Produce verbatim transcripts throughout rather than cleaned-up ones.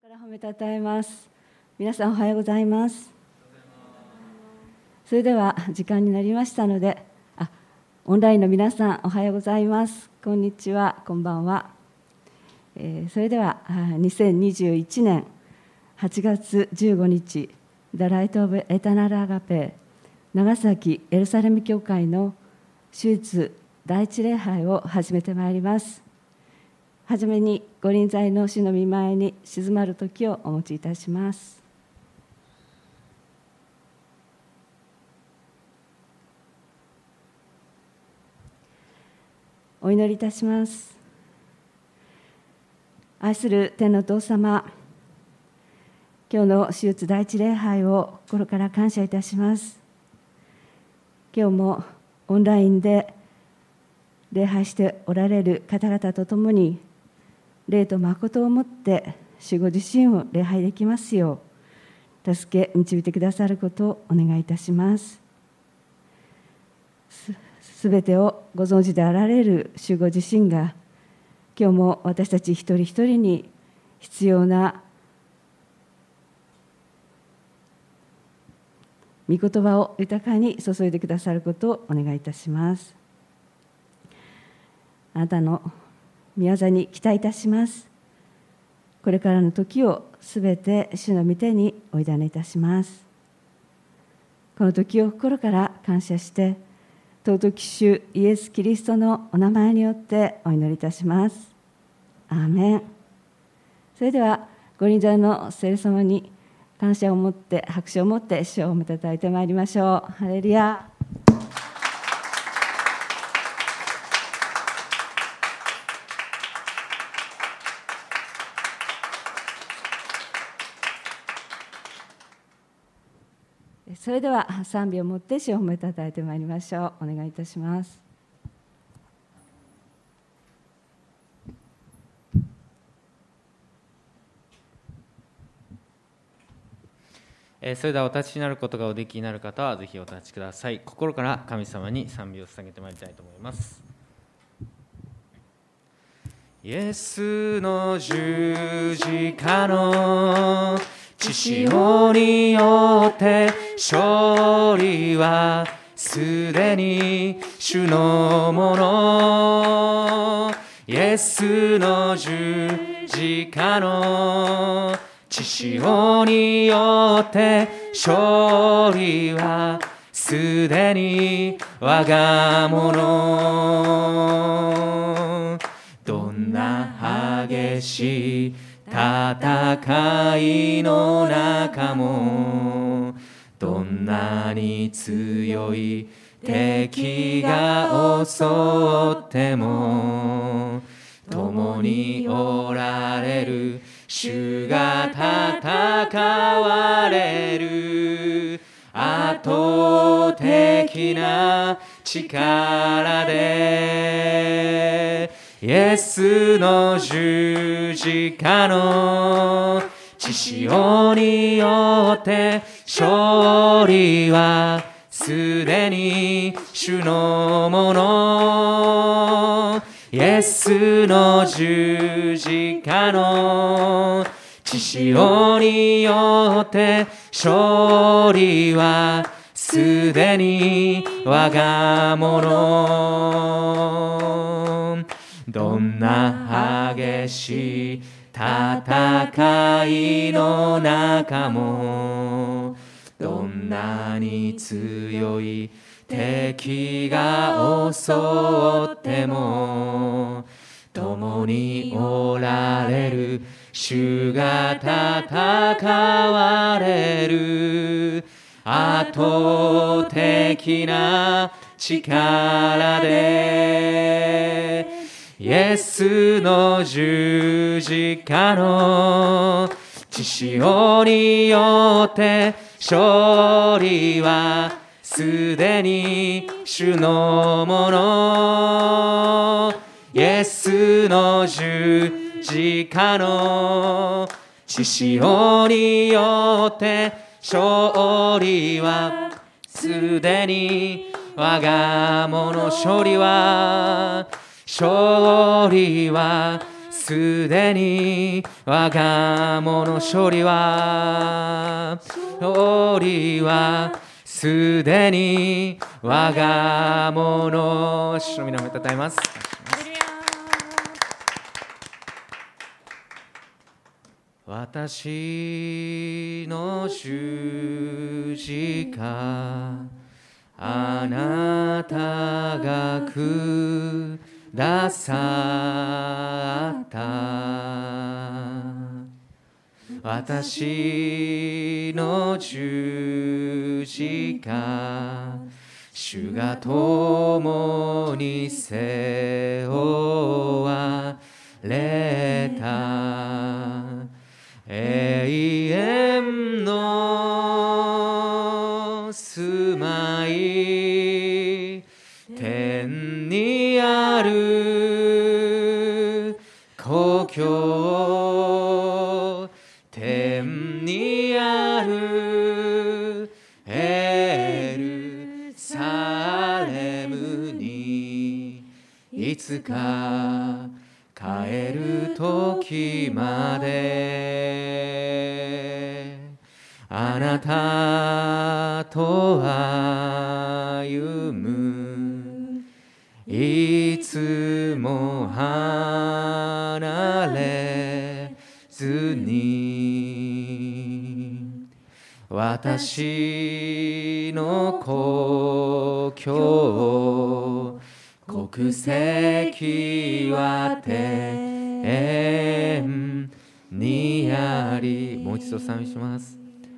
から褒めたたえます。皆さんおはようございます。それでは時間になりましたので、あ、オンラインの皆さんおはようございます。こんにちは、こんばんは。えー、それではにせんにじゅういちねんはちがつじゅうごにち、The Light of Eternal Agape 長崎エルサレム教会の手術第一礼拝を始めてまいります。はじめにご臨在の主の御前に静まる時をお持ちいたします。お祈りいたします。愛する天のお父様、今日の手術第一礼拝を心から感謝いたします。今日もオンラインで礼拝しておられる方々とともに、霊と誠をもって主ご自身を礼拝できますよう助け導いてくださることをお願いいたします。すすべてをご存知であられる主ご自身が、今日も私たち一人一人に必要な御言葉を豊かに注いでくださることをお願いいたします。あなたの御業に期待いたします。これからの時をすべて主の御手にお委ねいたします。この時を心から感謝して、尊き主イエス・キリストのお名前によってお祈りいたします。アーメン。それではご臨在の聖霊様に感謝を持って拍手を持って主を褒めたたえてまいりましょう。ハレルヤ。それでは賛美を持って主を褒めたたえてまいりましょう。お願いいたします。 それではお立ちになることがおできになる方はぜひお立ちください。心から神様に賛美を捧げてまいりたいと思います。イエスの十字架の血潮によって勝利はすでに主のもの。イエスの十字架の血潮によって勝利はすでに我がもの。どんな激しい戦いの中も、どんなに強い敵が襲っても、共におられる主が戦われる。圧倒的な力でイエスの十字架の血潮によって勝利はすでに主のもの。イエスの十字架の血潮によって勝利はすでに我がもの。どんな激しい戦いの中も、どんなに強い敵が襲っても、共におられる主が戦われる。圧倒的な力でイエスの十字架の血潮によって勝利はすでに主のもの。イエスの十字架の血潮によって勝利はすでに我がもの。勝利は勝利はすでに我がもの勝利は勝利はすでに我がもの。主の皆をたたえます。私の十字架あなたがくださった私の十字架主が共に背負われた永遠の住まい天にある故郷天にあるエルサレムにいつか帰る時まであなたと歩むいつも離れずに私の故郷国籍は天にあり。もう一度賛美します。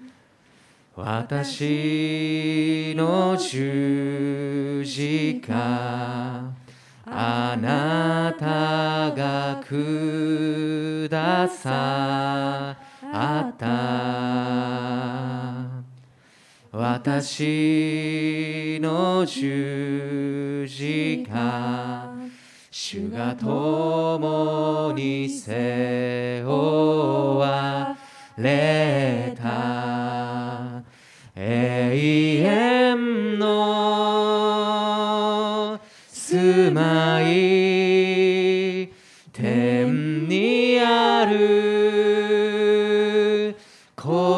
私の十字架あなたがくださった私の十字架主が共に背負われた永遠の住まい天にある故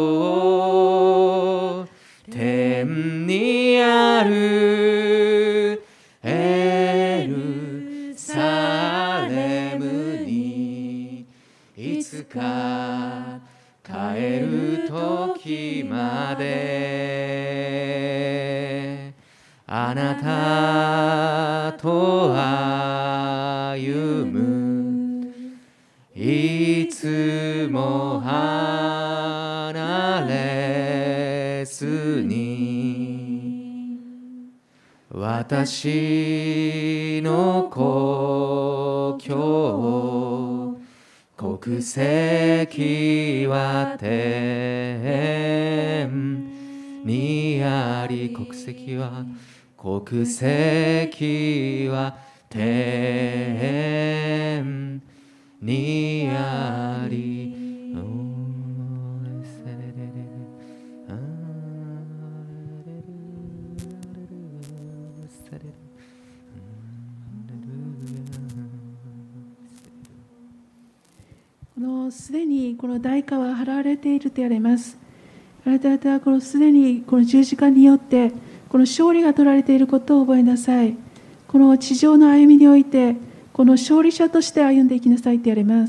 郷天にあるエルサレムにいつか帰る時まであなたと歩むいつも離れずに私の故郷国籍は天にあり国籍は国籍は天にありこのすでにこの代価は払われていると言われます。あなた方はこのすでにこの十字架によってこの勝利が取られていることを覚えなさい。この地上の歩みにおいてこの勝利者として歩んでいきなさいと言われます。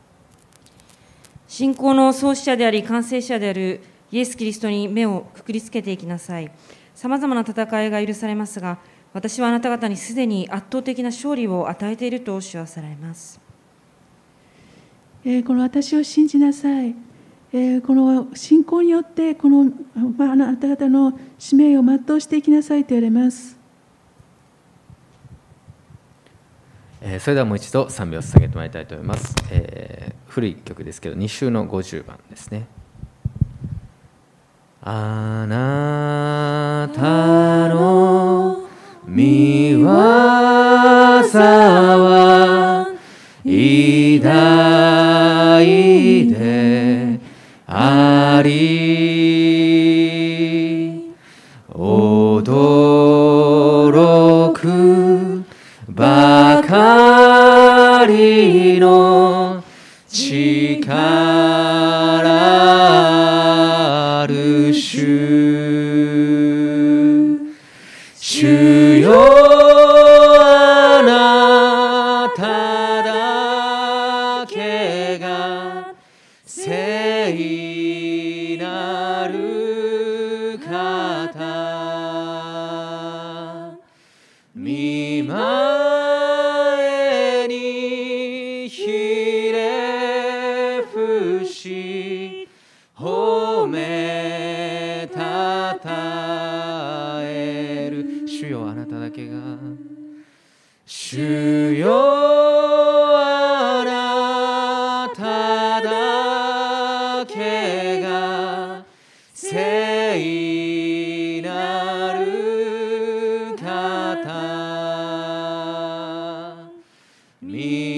信仰の創始者であり完成者であるイエス・キリストに目をくくりつけていきなさい。さまざまな戦いが許されますが、私はあなた方にすでに圧倒的な勝利を与えていると主はされます。 えー、この私を信じなさい。えー、この信仰によってこの、まあ、あなた方の使命を全うしていきなさいと言われます。 えー、それではもう一度賛美を捧げてまいりたいと思います。えー、古い曲ですけどに週のごじゅうばんですね。あなたの御業は偉大であり驚くばかりの主よあなただけが聖なる方、御前にひれ伏し褒めたたえる。主よあなただけが、主よあなただけが聖なる方、御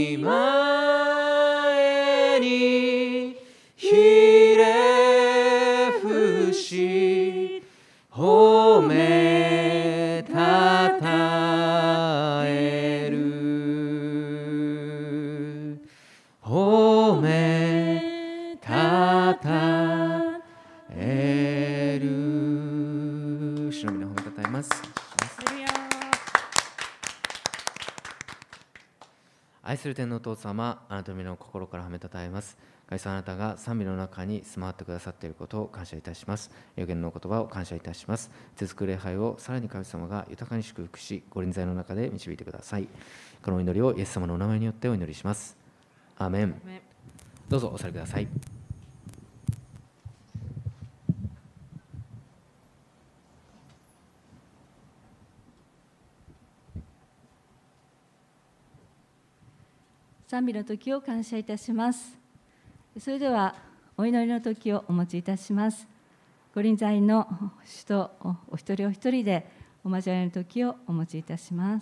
前にひれ伏し褒めたたえる、褒めたたえる。主の皆を褒めたたえます。愛する天のお父様、あなたの皆を心から褒めたたえます。神様、あなたが賛美の中に住まわってくださっていることを感謝いたします。予言の言葉を感謝いたします。続く礼拝をさらに神様が豊かに祝福し、ご臨在の中で導いてください。このお祈りをイエス様のお名前によってお祈りします。アーメン。どうぞお座りください。 賛美の時を感謝いたします。それではお祈りの時をお持ちいたします。ご臨在の主とお一人お一人でお交わりの時をお持ちいたします。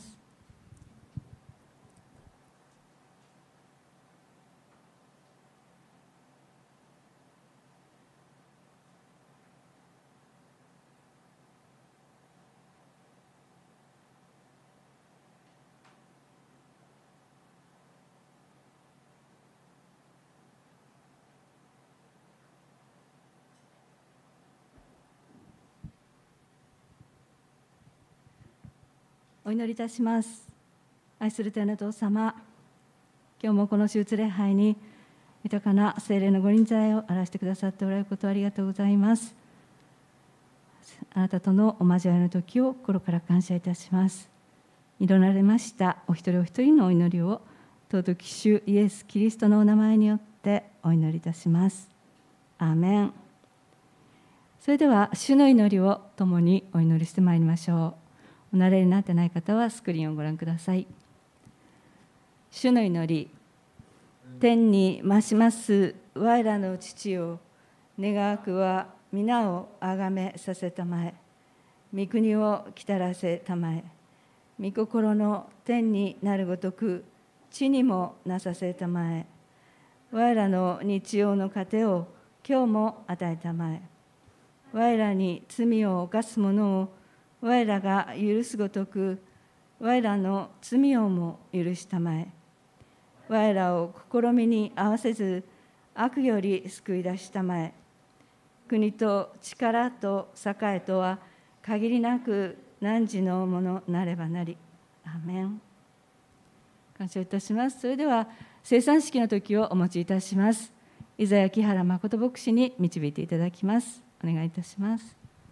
お祈りいたします。愛する天のお父様、今日もこの手術礼拝に豊かな聖霊のご臨在を表してくださっておられることをありがとうございます。あなたとのお交わりの時を心から感謝いたします。祈られましたお一人お一人のお祈りを尊き主イエス・キリストのお名前によってお祈りいたします。アーメン。それでは主の祈りを共にお祈りしてまいりましょう。お慣れになってない方はスクリーンをご覧ください。主の祈り。天に増します我らの父よ、願わくは皆をあがめさせたまえ、御国を来たらせたまえ、御心の天になるごとく地にもなさせたまえ、我らの日曜の糧を今日も与えたまえ、我らに罪を犯す者を我らが許すごとく、我らの罪をも許したまえ。我らを試みに合わせず、悪より救い出したまえ。国と力と栄とは限りなく汝のものなればなり。アーメン。感謝いたします。それでは聖餐式の時をお持ちいたします。伊沢木原誠牧師に導いていただきます。お願いいたします。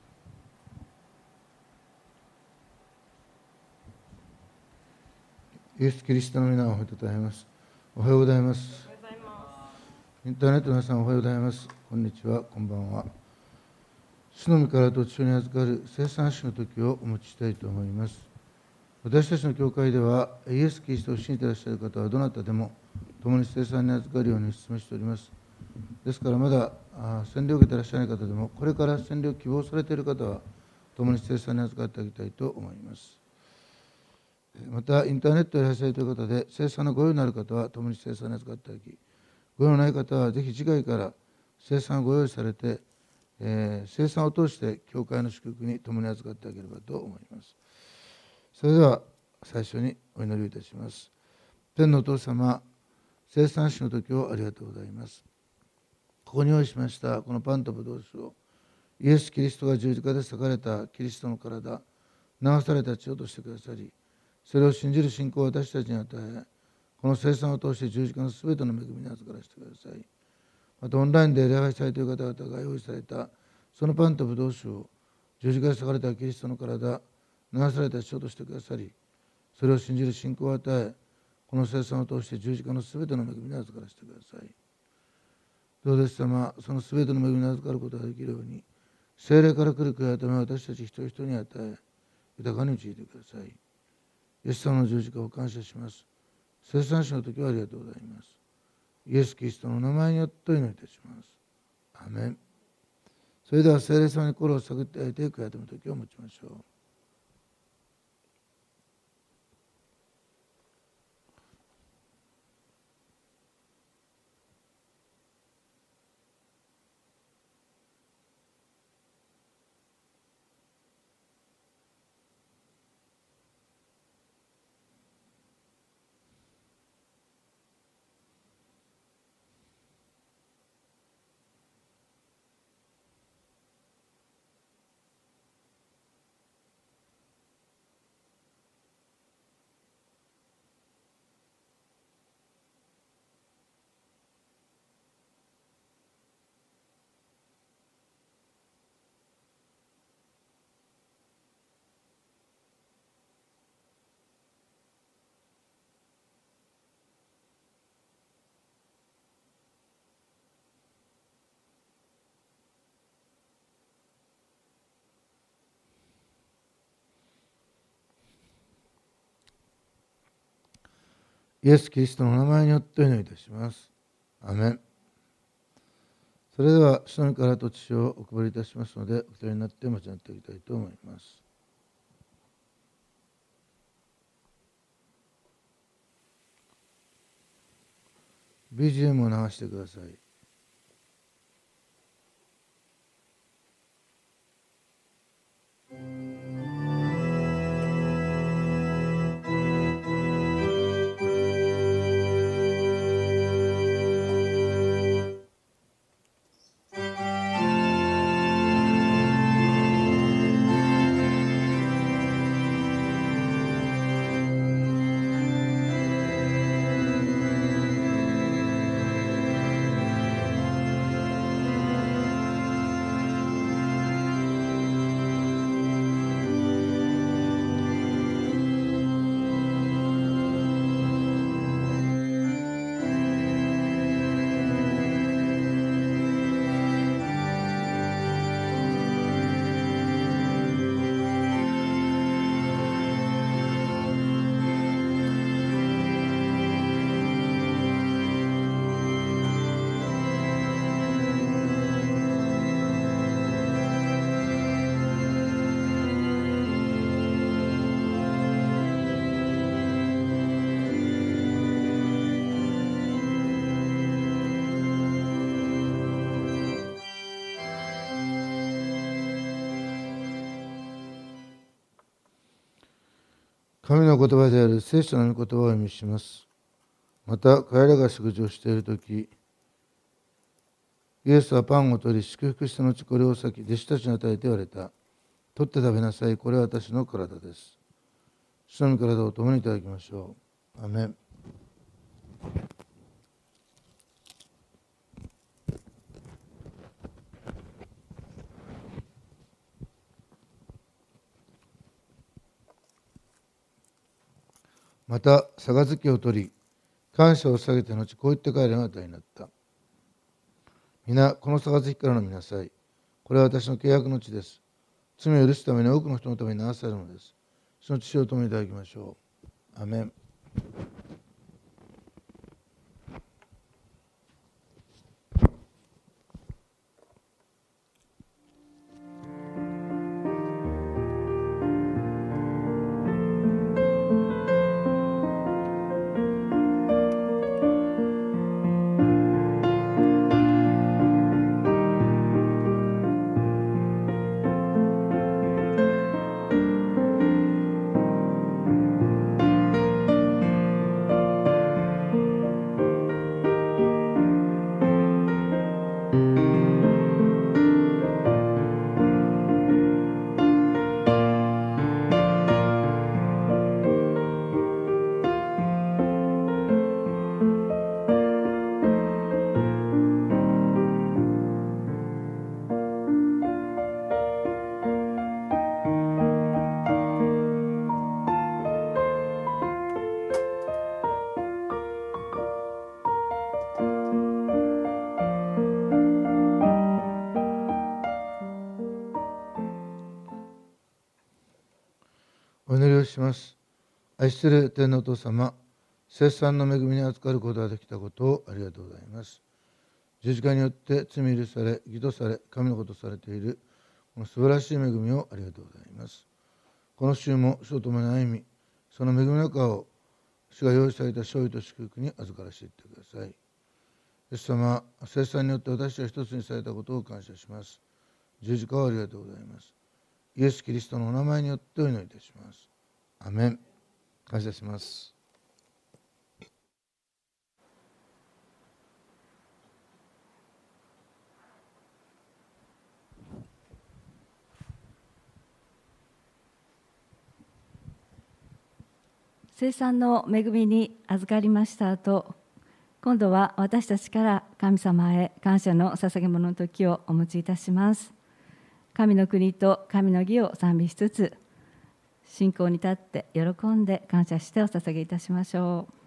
イエス・キリストの皆を褒めたたえます。おはようございます。インターネットの皆さん、おはようございます。こんにちは、こんばんは。主の御からと父に預かる聖餐式の時をお持ちしたいと思います。私たちの教会では、イエス・キリストを信じていらっしゃる方はどなたでも共に聖餐に預かるように勧めしております。ですから、まだ洗礼を受けていらっしゃらない方でも、これから洗礼を希望されている方は、共に聖餐に預かってあげたいと思います。また、インターネットでいらっしゃるという方で、聖餐のご用のある方は、共に聖餐に預かっていただき、ご用のない方は、ぜひ次回から聖餐をご用意されて、えー、聖餐を通して、教会の祝福に共に預かってあげればと思います。それでは、最初にお祈りをいたします。天のお父様、聖餐式の時をありがとうございます。ここに用意しました、このパンとブドウ酒を、イエス・キリストが十字架で裂かれたキリストの体、 流された血をとしてくださり、それを信じる信仰を私たちに与え、この生産を通して十字架のすべての恵みに預からせてください。またオンラインで礼拝されている方々が用意されたそのパンとブドウ酒を十字架で裂かれたキリストの体、流された血をとしてくださり、それを信じる信仰を与え、この生産を通して十字架のすべての恵みに預からせてください。どうです様、そのすべての恵みに預かることができるように、聖霊から来る悔い改めを私たち一人一人に与え、豊かに導いてください。イエス様の十字架を感謝します。生産主の時はありがとうございます。イエス・キリストの名前によってお祈りいたします。アーメン。それでは聖霊様に心を探ってあげて悔い改めの時を持ちましょう。イエス・キリストの名前によってお祈りいたします。アーメン。それでは、主の御からと血をお配りいたしますので、お一人になって交わっていきたいと思います。ビージーエム を流してください。神の言葉である聖書の御言葉をお読みします。また彼らが食事をしているとき、イエスはパンを取り祝福した後これを裂き弟子たちに与えて言われた。取って食べなさい。これは私の体です。主の御体を共にいただきましょう。アーメン。また杯を取り感謝を下げて後こう言って彼らが与えになった。皆この杯から飲みなさい。これは私の契約の地です。罪を許すために多くの人のために流されるのです。その血を共にいただきましょう。アーメン。 お祈りをします。愛する天のお父様、聖餐の恵みに預かることができたことをありがとうございます。十字架によって罪許され、義とされ、神のことされているこの素晴らしい恵みをありがとうございます。この週も主と共に歩み、その恵みの中を主が用意された勝利と祝福に預からせていってください。イエス様、聖餐によって私は一つにされたことを感謝します。十字架をありがとうございます。イエス・キリストのお名前によってお祈りいたします。アメン。感謝します。 聖餐の恵みに預かりました後、今度は私たちから神様へ感謝の捧げ物の時をお持ちいたします。神の国と神の義を賛美しつつ、信仰に立って喜んで感謝してお捧げいたしましょう。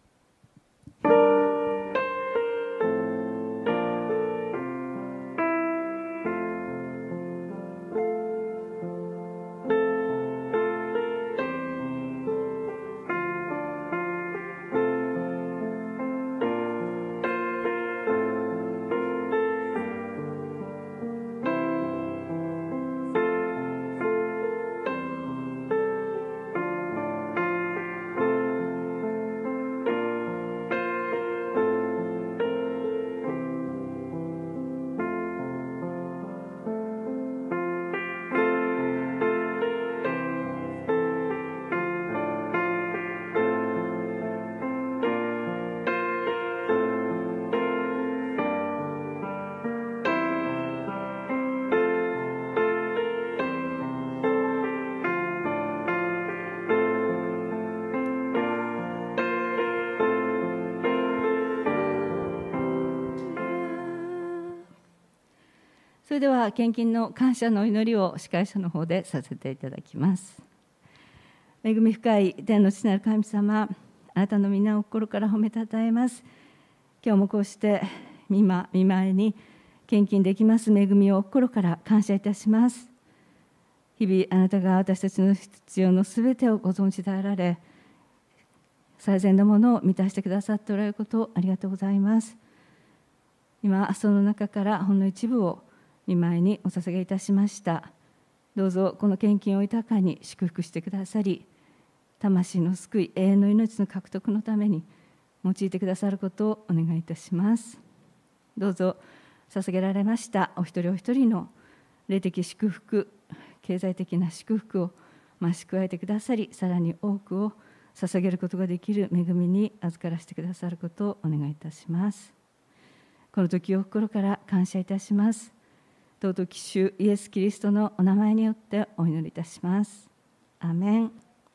それでは献金の感謝のお祈りを司会者の方でさせていただきます。恵み深い天の父なる神様、あなたの皆を心から褒めたたえます。今日もこうして見舞いに献金できます恵みを心から感謝いたします。日々あなたが私たちの必要のすべてをご存知であられ、最善のものを満たしてくださっておられることをありがとうございます。今その中からほんの一部を見舞いにお捧げいたしました。どうぞこの献金を豊かに祝福してくださり、魂の救い、永遠の命の獲得のために用いてくださることをお願いいたします。どうぞ捧げられましたお一人お一人の霊的祝福、経済的な祝福を増し加えてくださり、さらに多くを捧げることができる恵みに預からせてくださることをお願いいたします。この時を心から感謝いたします。尊き主イエス・キリストのお名前によってお祈りいたします。アーメン。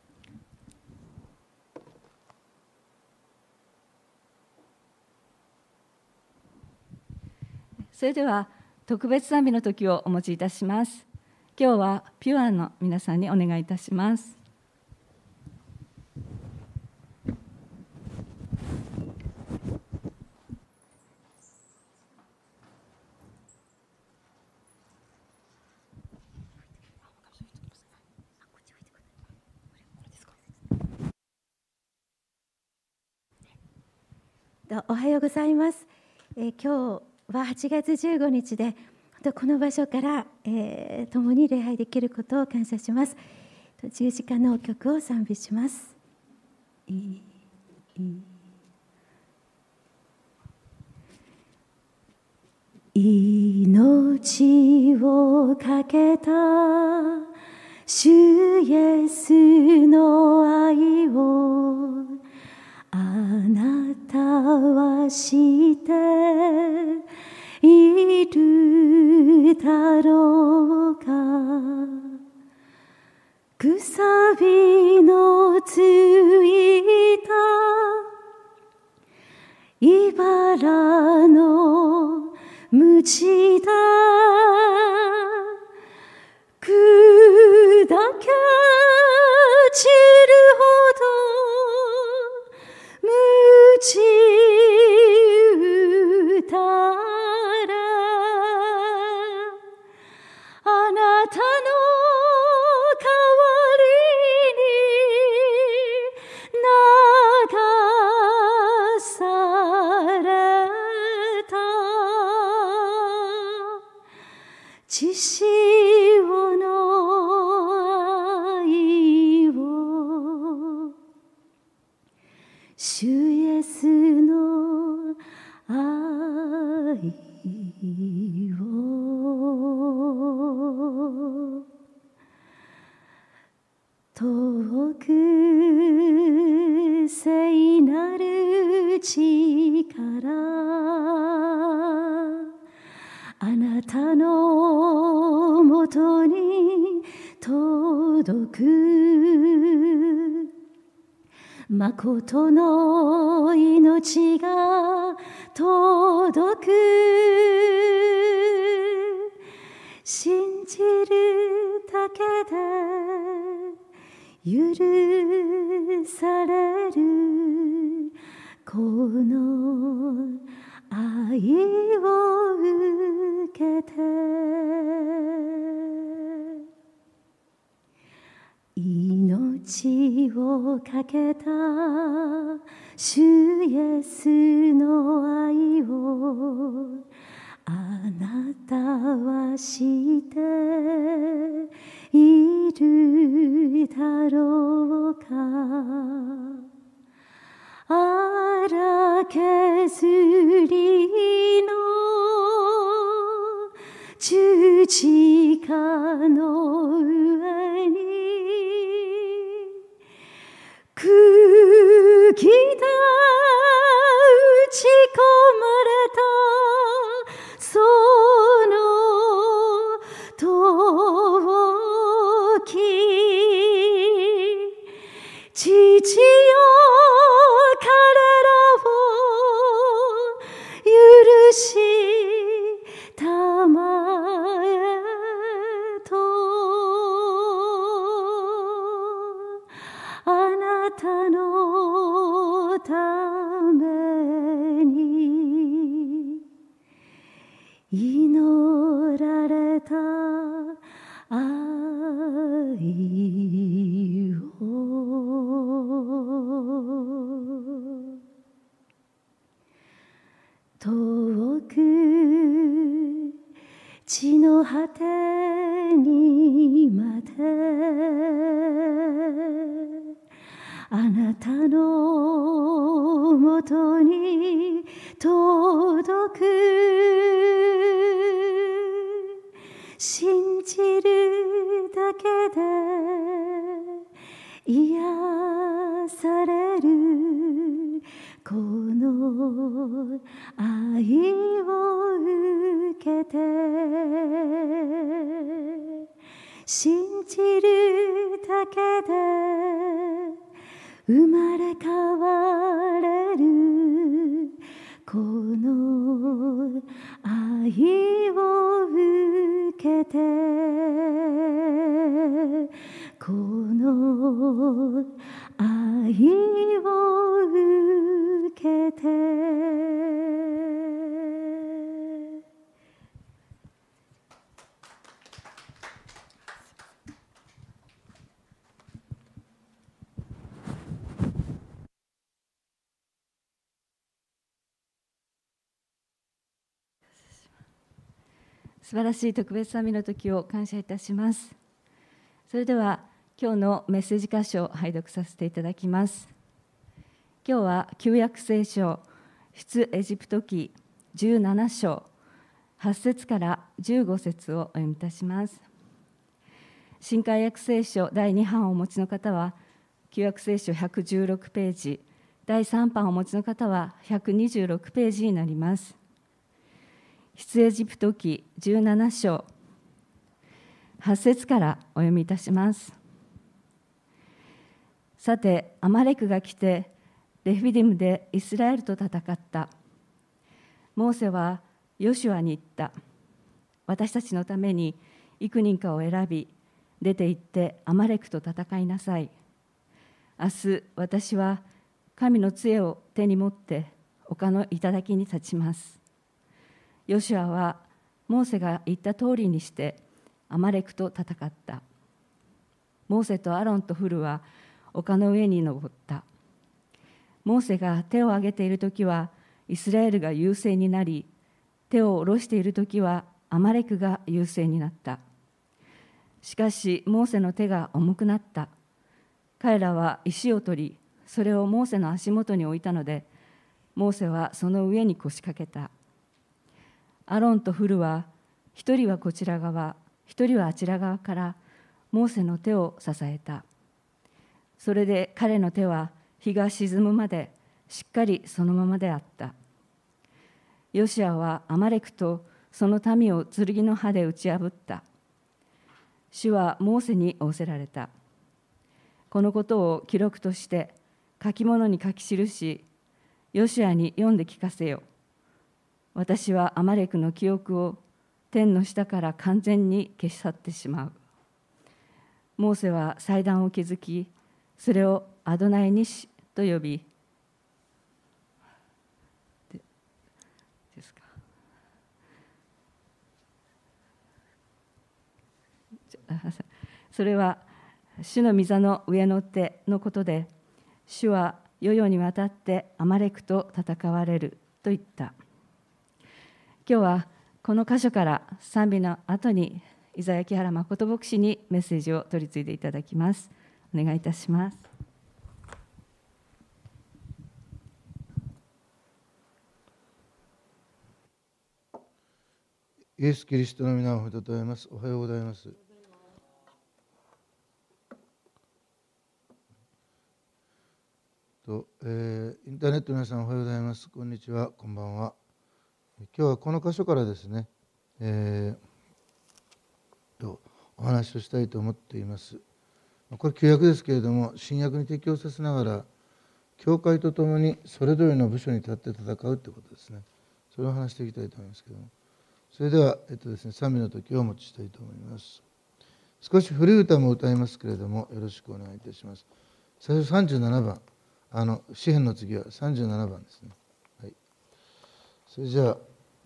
それでは特別賛美の時をお持ちいたします。今日はピュアの皆さんにお願いいたします。 おはようございます。えー、今日ははちがつじゅうごにちで、この場所から、えー、共に礼拝できることを感謝します。十字架の曲を賛美します。いいいい命をかけた主イエスの愛をあなたは知っているだろうか。くさびのついた茨の鞭だ砕け散るほど鞭打ったらあなたの代わりに主イエスの愛を遠く聖なる力あなたのもとに届くまことの命が届く信じるだけで許されるこの愛を受けて命をかけた主イエスの愛をあなたは知っているだろうか荒削りの十字架の上に釘で打ち込まれたその時父よ彼らを許したまえとあなたのために祈られた愛を遠く地の果てにまであなたのもとに届く信じるだけで癒されるこの愛を受けて信じるだけで生まれ変われるこの愛を受けてこの愛を受けて素晴らしい特別賛美の時を感謝いたします。それでは今日のメッセージ箇所を拝読させていただきます。今日は旧約聖書出エジプト記じゅうなな章はち節からじゅうご節をお読みいたします。新海訳聖書だいに版をお持ちの方は旧約聖書ひゃくじゅうろくページ、だいさん版をお持ちの方はひゃくにじゅうろくページになります。出エジプト記じゅうなな章はち節からお読みいたします。さてアマレクが来てレフィディムでイスラエルと戦った。モーセはヨシュアに言った。私たちのために幾人かを選び出て行ってアマレクと戦いなさい。明日私は神の杖を手に持って丘の頂に立ちます。ヨシュアはモーセが言った通りにしてアマレクと戦った。モーセとアロンとフルは丘の上に登った。モーセが手を挙げているときはイスラエルが優勢になり、手を下ろしているときはアマレクが優勢になった。しかしモーセの手が重くなった。彼らは石を取り、 それをモーセの足元に置いたので、モーセはその上に腰掛けた。アロンとフルは、一人はこちら側、一人はあちら側からモーセの手を支えた。それで彼の手は日が沈むまでしっかりそのままであった。ヨシアはアマレクとその民を剣の刃で打ち破った。主はモーセに仰せられた。このことを記録として書き物に書き記し、ヨシアに読んで聞かせよ。私はアマレクの記憶を天の下から完全に消し去ってしまう。モーセは祭壇を築き、それをアドナイニシと呼び、でですかそれは主の御座の上の手のことで、主は世々にわたってアマレクと戦われると言った。今日はこの箇所から賛美の後に伊沢木原誠牧師にメッセージを取り次いでいただきます。お願いいたします。 イエス・キリストの皆を褒めたたえます。おはようございます。と、えー、インターネットの皆さんおはようございます。こんにちは、こんばんは。今日はこの箇所からですね、えー、とお話をしたいと思っています。これ旧約ですけれども、新約に適用させながら、教会とともにそれぞれの部署に立って戦うということですね。それを話していきたいと思いますけれども。それでは、えっとですね、賛美の時をお持ちしたいと思います。少し古い歌も歌いますけれども、よろしくお願いいたします。最初さんじゅうななばん、あの詩編の次はさんじゅうななばんですね。はい、それじゃあ、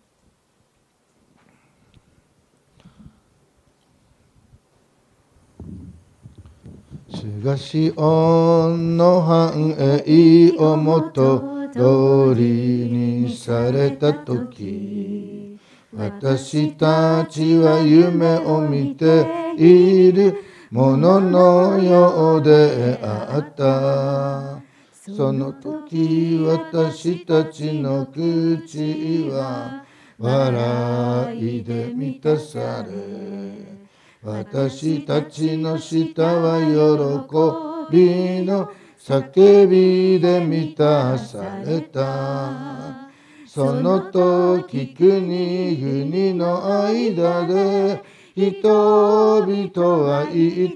主がシオンの繁栄を元通りにされたとき、私たちは夢を見ているもののようであった。その時私たちの口は笑いで満たされ、私たちの舌は喜びの叫びで満たされた。その時国々の間で人々は言った。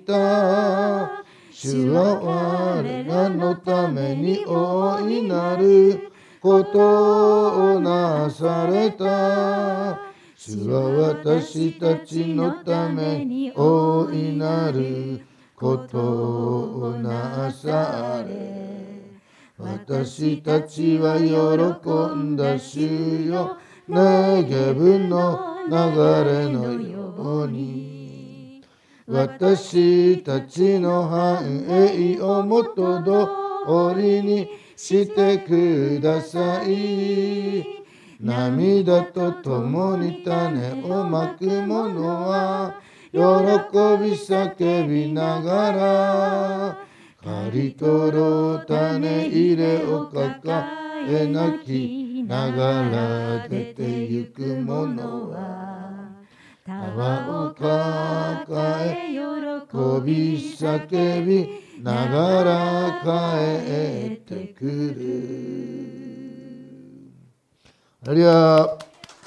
主は我らのために大いなることをなされた。主は私たちのために大いなることをなされ、私たちは喜んだ主よ、ネゲブの流れのように。私たちの繁栄を元通りにしてください。涙とともに種をまく者は喜び叫びながら、刈り取ろう種入れを抱え泣きながら出てゆく者は縄を抱え喜び叫びながら帰ってくる。あるいは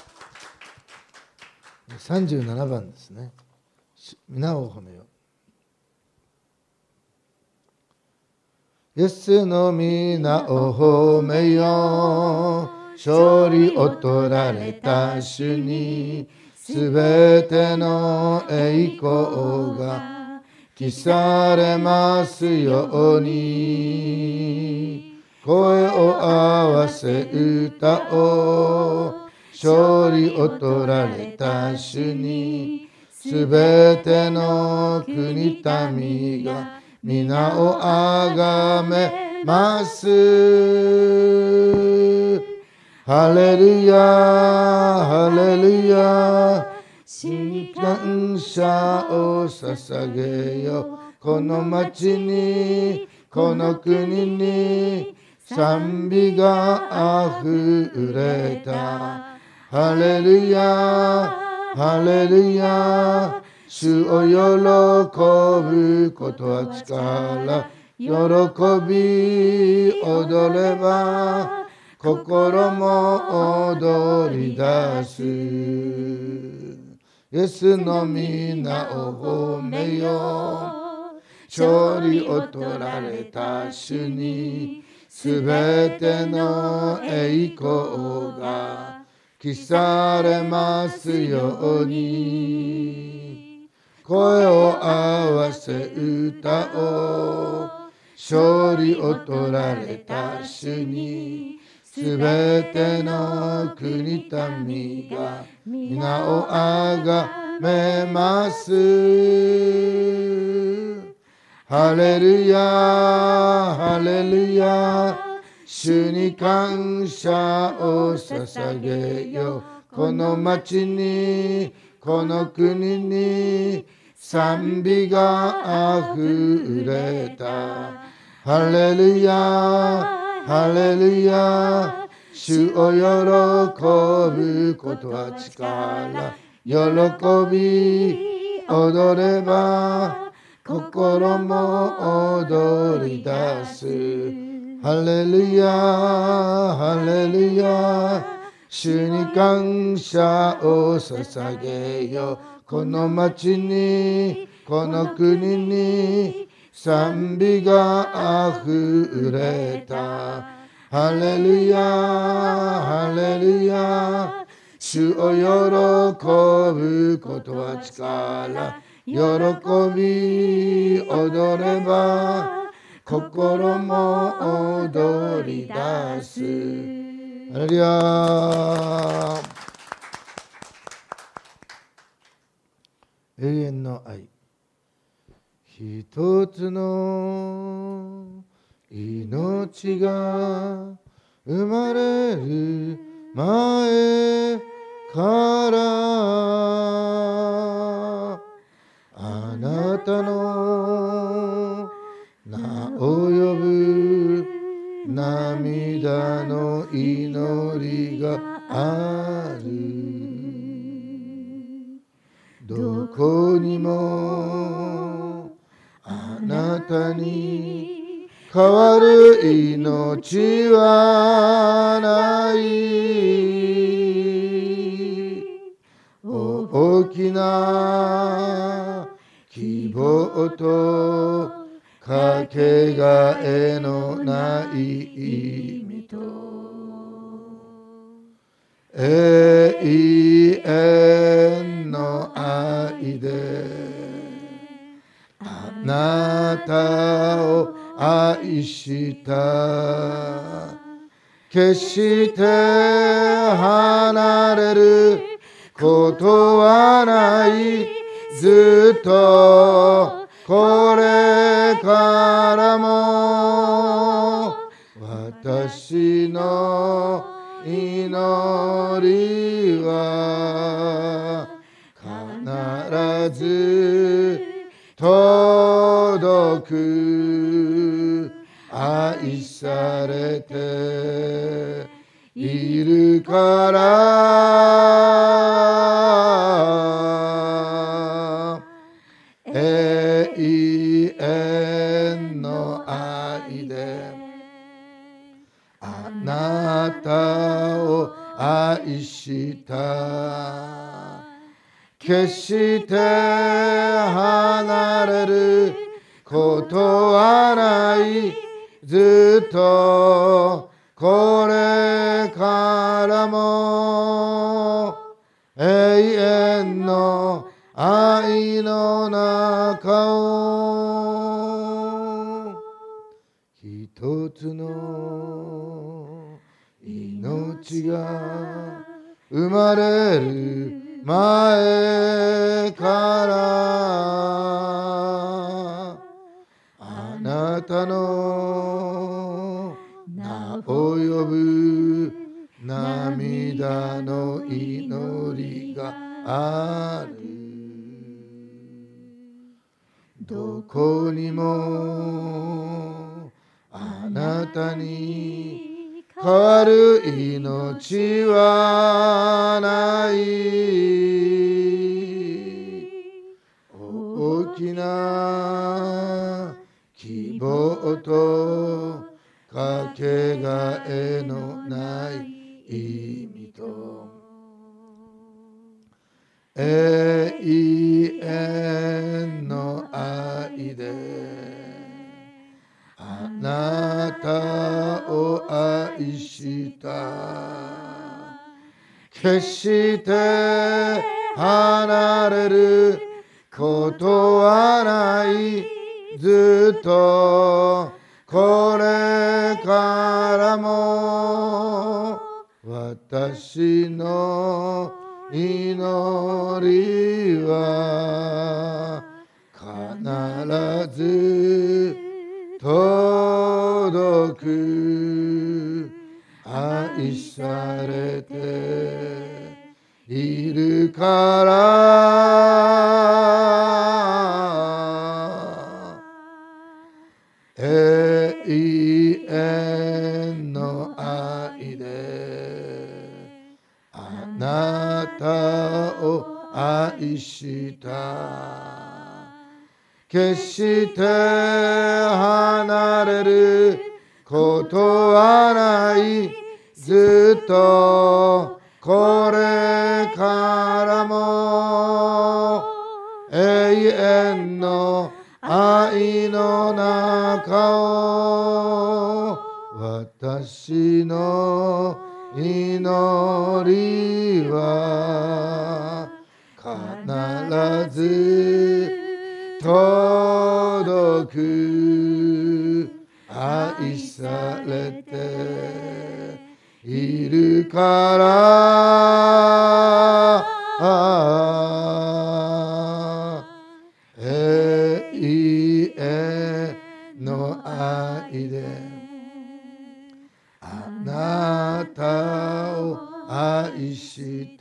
さんじゅうななばんですね。皆を褒めよ。イエスの皆を褒めよ。勝利を取られた主にすべての栄光が記されますように。声を合わせ歌おう。勝利を取られた主にすべての国民が皆をあがめます。ハレルヤハレルヤ、感謝を捧げよ。この町にこの国に賛美があふれた。ハレルヤハレルヤ、主を喜ぶことは力、喜び踊れば心も踊り出す。イエスの皆を褒めよう。勝利を取られた主にすべての栄光が記されますように。声を合わせ歌おう。勝利を取られた主にすべての国民が皆をあがめます。ハレルヤハレルヤ、主に感謝を捧げよ。この町にこの国に賛美があふれた。ハレルヤハレルヤ、主を喜ぶことは力、喜び踊れば心も踊り出す。ハレルヤハレルヤ、主に感謝を捧げよ。この町にこの国に賛美があふれた。ハレルヤハレルヤ、主を喜ぶことは力、喜び踊れば心も踊り出す。ハレルヤ。永遠の愛。一つの命が生まれる前からあなたの名を呼ぶ涙の祈りがある。どこにもあなたに変わる命はない。大きな希望とかけがえのない意味と永遠の愛であなたを愛した。決して離れることはない。ずっとこれからも私の祈りは必ず届く。愛されているから永遠の愛であなたを愛した。決して離れることはない。ずっとこれからも永遠の愛の中を。一つの命が生まれる前からあなたの名を呼ぶ涙の祈りがある。どこにもたに変わる命はない。大きな希望とかけがえのない意味と永遠の愛であなたを愛した。決して離れることはない。ずっとこれからも私の祈りは必ず届く。愛されているから永遠の愛であなたを愛した。決して離れることはない。ずっとこれからも永遠の愛の中を私の祈りは必ず届く。愛されているから永遠の愛であなたを愛した。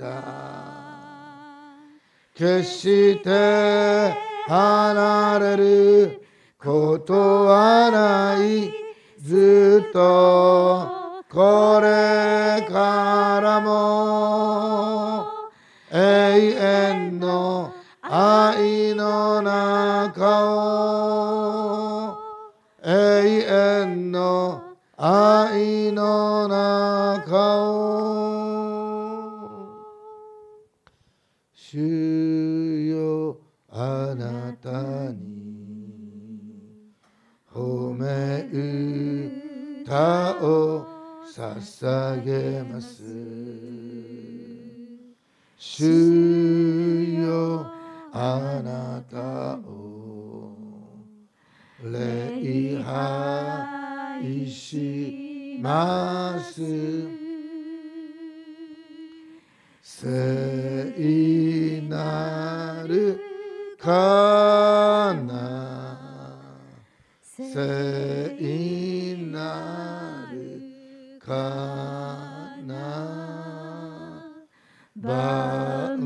決して離れることはない。ずっとこれからも永遠の愛の中を永遠の愛の中を主よあなたに褒め歌を捧げます。主よあなたを礼拝します。聖なるかな聖なるかな万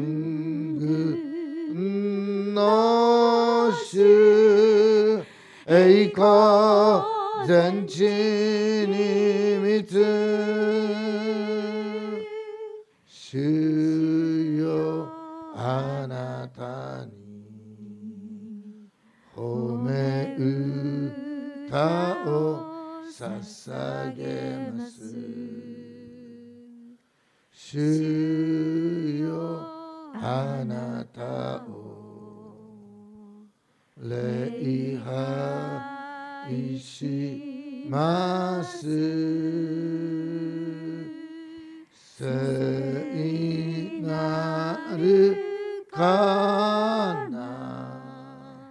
軍の主栄光全地に満つ。主よあなたに褒め歌を捧げます。主よあなたを礼拝します。聖なるかな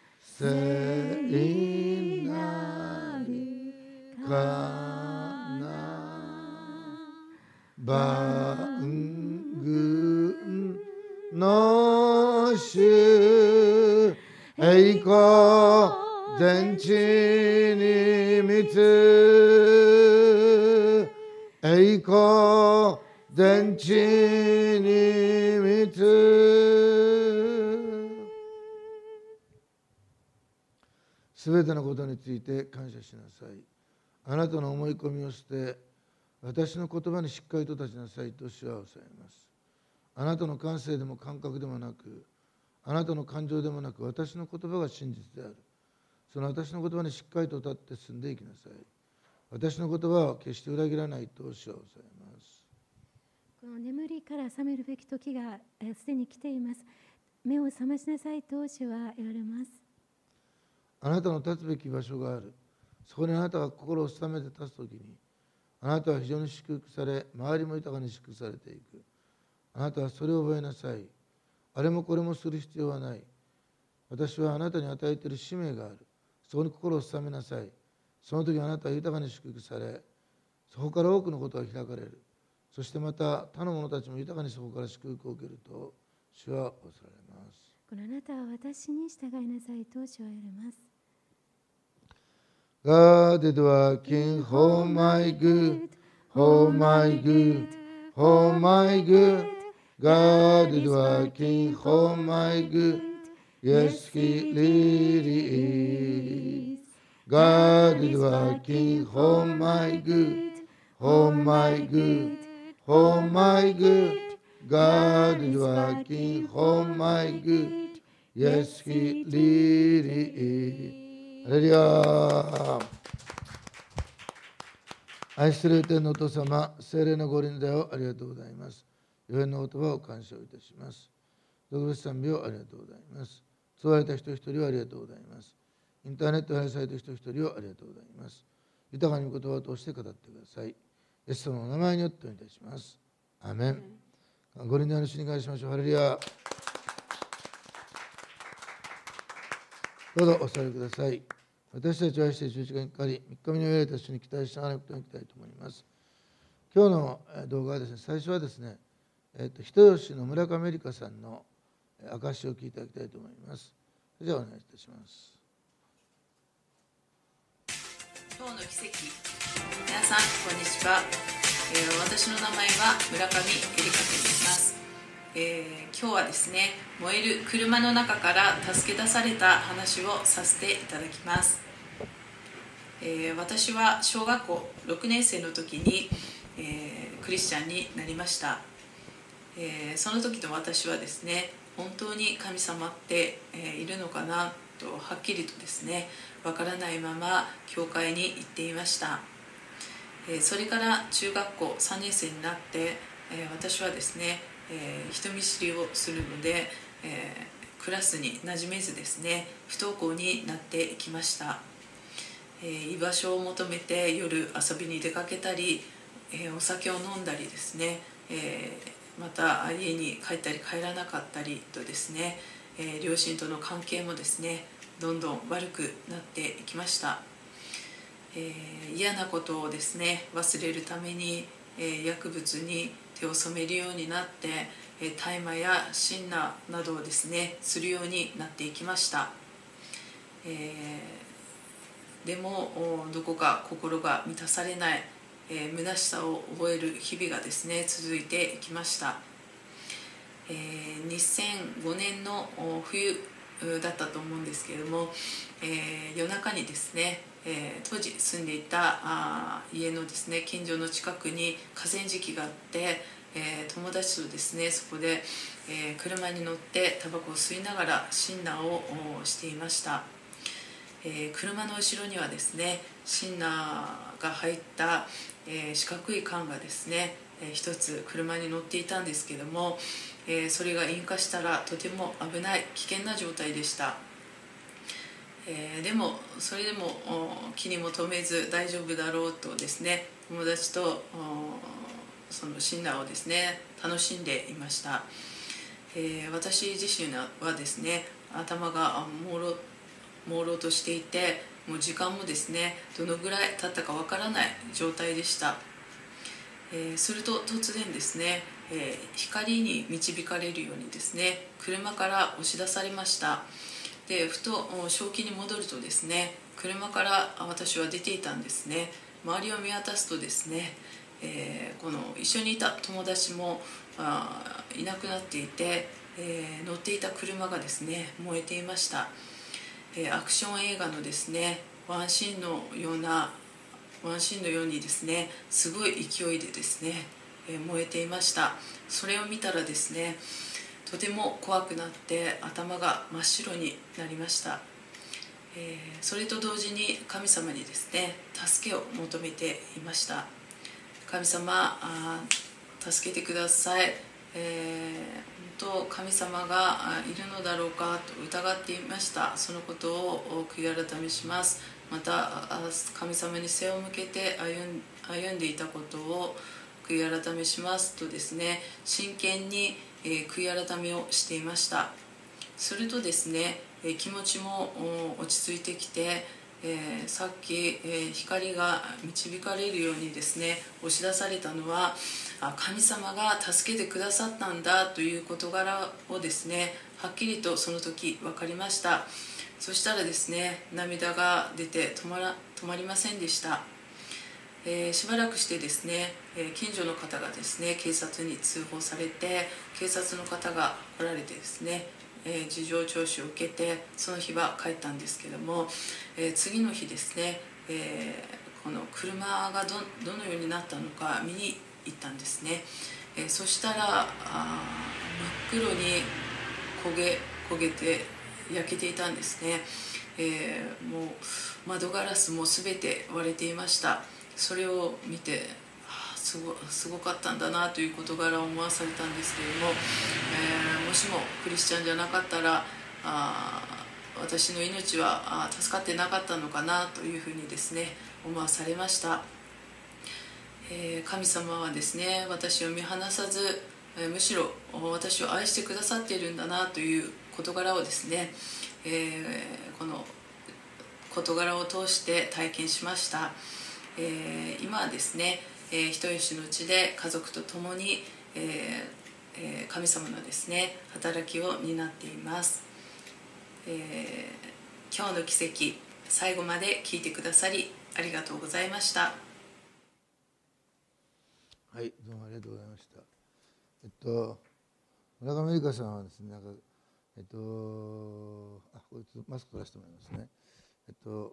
聖なるかな万軍の主栄光全地に満つ。栄光全地に満つ。すべてのことについて感謝しなさい。 あなたの思い込みを捨て、私の言葉にしっかりと立ちなさいと主は抑えます。あなたの感性でも感覚でもなく、あなたの感情でもなく、私の言葉が真実である。その私の言葉にしっかりと立って進んでいきなさい。私の言葉は決して裏切らないと主は抑えます。 この眠りから覚めるべき時がすでに来ています。目を覚ましなさいと主は言われます。 あなたの立つべき場所がある。そこにあなたが心を定めて立つときに、あなたは非常に祝福され、周りも豊かに祝福されていく。あなたはそれを覚えなさい。あれもこれもする必要はない。私はあなたに与えている使命がある。そこに心を定めなさい。その時あなたは豊かに祝福され、そこから多くのことが開かれる。そしてまた他の者たちも豊かにそこから祝福を受けると主は仰せられます。 このあなたは私に従いなさいと主は言われます。 God is working for my good, for my good, for my good. God is working for my good. Yes, He really is. God is working for my good, for my good, for my good. God is working for my good. Yes, He really is. ハレルヤ。愛する天のお父様、聖霊のご臨在をありがとうございます。予言の言葉を感謝をいたします。特別賛美をありがとうございます。救われた人一人をありがとうございます。インターネットで愛された人一人をありがとうございます。豊かに言葉を通して語ってください。イエス様のお名前によってお願いいたします。アーメン。ご臨在の主に感謝しましょう。ハレルヤ。どうぞお座りください。私たちは愛して十字架にかかり、三日目に終えられた主に期待しながらことにいきたいと思います。今日の動画はですね、最初はですね、えっと、人吉の村上理香さんの証しを聞いていただきたいと思います。それではお願いいたします。 今日の奇跡。皆さん、こんにちは。えー、私の名前は村上理香と言います。えー、今日はですね、燃える車の中から助け出された話をさせていただきます。えー、私は小学校ろくねん生の時に、えー、クリスチャンになりました。えー、その時の私はですね、本当に神様って、えー、いるのかなとはっきりとですね、わからないまま教会に行っていました。えー、それから中学校さんねん生になって、えー、私はですね、えー、人見知りをするので、えー、クラスに馴染めずですね、不登校になってきました。えー、居場所を求めて夜遊びに出かけたり、えー、お酒を飲んだりですね、えー、また家に帰ったり帰らなかったりとですね、えー、両親との関係もですね、どんどん悪くなっていきました。えー、嫌なことをですね、忘れるために、えー、薬物に手を染めるようになって、えー、大麻やシンナーなどをですね、するようになっていきました。えーでもどこか心が満たされない、えー、虚しさを覚える日々がですね、続いてきました。えー、にせんごねんの冬だったと思うんですけれども、えー、夜中にですね、えー、当時住んでいたあ家のですね、近所の近くに河川敷があって、えー、友達とですね、そこで、えー、車に乗ってタバコを吸いながらシンナーをしていました。えー、車の後ろにはですね、シンナーが入った、えー、四角い缶がですね、えー、一つ車に乗っていたんですけども、えー、それが引火したらとても危ない危険な状態でした。えー、でもそれでも気にも留めず大丈夫だろうとですね、友達とそのシンナーをですね、楽しんでいました。えー、私自身はですね、頭が朦朧朦朧としていて、もう時間もですね、どのぐらい経ったかわからない状態でした。えー、すると突然ですね、えー、光に導かれるようにですね、車から押し出されました。で、ふと正気に戻るとですね、車から私は出ていたんですね。周りを見渡すとですね、えー、この一緒にいた友達もあいなくなっていて、えー、乗っていた車がですね、燃えていました。アクション映画のですね、ワンシーンのようなワンシーンのようにですね、すごい勢いでですね、えー、燃えていました。それを見たらですね、とても怖くなって頭が真っ白になりました。えー、それと同時に神様にですね、助けを求めていました。神様、あ助けてください、えー、本当神様がいるのだろうかと疑っていました。そのことを悔い改めします。また神様に背を向けて歩ん、歩んでいたことを悔い改めしますとですね、真剣に、えー、悔い改めをしていました。するとですね、えー、気持ちも落ち着いてきて、えー、さっき、えー、光が導かれるようにですね、押し出されたのは、あ神様が助けてくださったんだという事柄をですね、はっきりとその時分かりました。そしたらですね、涙が出て止まら、止まりませんでした。えー、しばらくしてですね、えー、近所の方がですね、警察に通報されて、警察の方が来られてですね、えー、事情聴取を受けて、その日は帰ったんですけども、えー、次の日ですね、えー、この車が ど, どのようになったのか見に行ったんですね。えー、そしたらあ真っ黒に焦げ焦げて焼けていたんですね。えー、もう窓ガラスも全て割れていました。それを見て、あすご、すごかったんだなという事柄を思わされたんですけれども、えー、もしもクリスチャンじゃなかったらあ私の命は助かってなかったのかなというふうにですね、思わされました。えー、神様はですね、私を見放さず、えー、むしろ私を愛してくださっているんだなという事柄をですね、えー、この事柄を通して体験しました。えー、今はですね、えー、人吉のうちで家族と共に、えーえー、神様のですね、働きを担っています。えー、今日の奇跡、最後まで聞いてくださりありがとうございました。 はい、どうもありがとうございました。えっと村上由香さんはですね、なんかえっとあこいつマスク取らせてもらいますね。えっと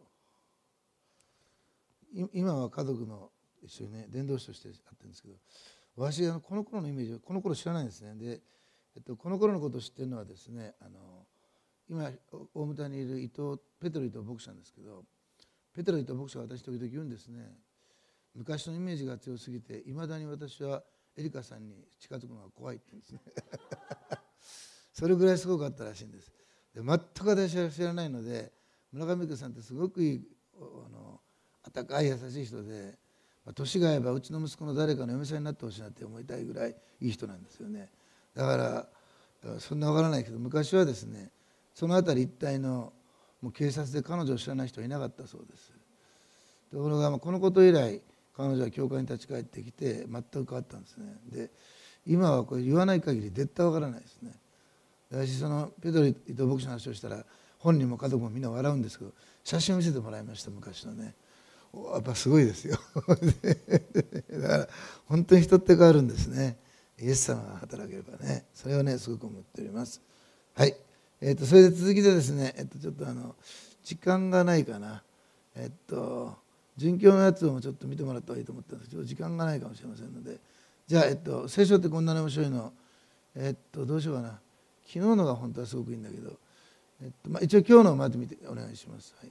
今は家族の一緒にね、伝道師としてやってるんですけど、私はこの頃のイメージをこの頃知らないんですね。で、えっと、この頃のことを知ってるのはですね、あの今大牟田にいる伊藤ペトロ伊藤牧師なんですけど、ペトロ伊藤牧師は私時々言うんですね。昔のイメージが強すぎていまだに私はエリカさんに近づくのが怖いって言うんですねそれぐらいすごかったらしいんです。で全く私は知らないので、村上由香さんってすごくいいあの温かい優しい人で、年が合えばうちの息子の誰かの嫁さんになってほしいなって思いたいぐらいいい人なんですよね。だからそんなわからないけど、昔はですね、その辺り一帯のもう警察で彼女を知らない人はいなかったそうです。ところがこのこと以来、彼女は教会に立ち返ってきて全く変わったんですね。で今はこれ言わない限り絶対わからないですね。私そのペトロ伊藤牧師の話をしたら本人も家族もみんな笑うんですけど、写真を見せてもらいました。昔のね、やっぱすごいですよだから本当に人って変わるんですね。イエス様が働ければね、それをねすごく思っております。はい、えー、とそれで続きでですね、えっとちょっとあの時間がないかな、えっと殉教のやつをちょっと見てもらった方がいいと思ったんですけど、時間がないかもしれませんので、じゃあ、えっと、聖書ってこんなに面白いの、えっとどうしようかな、昨日のが本当はすごくいいんだけど、えっとまあ、一応今日のをまず見てお願いします。はい、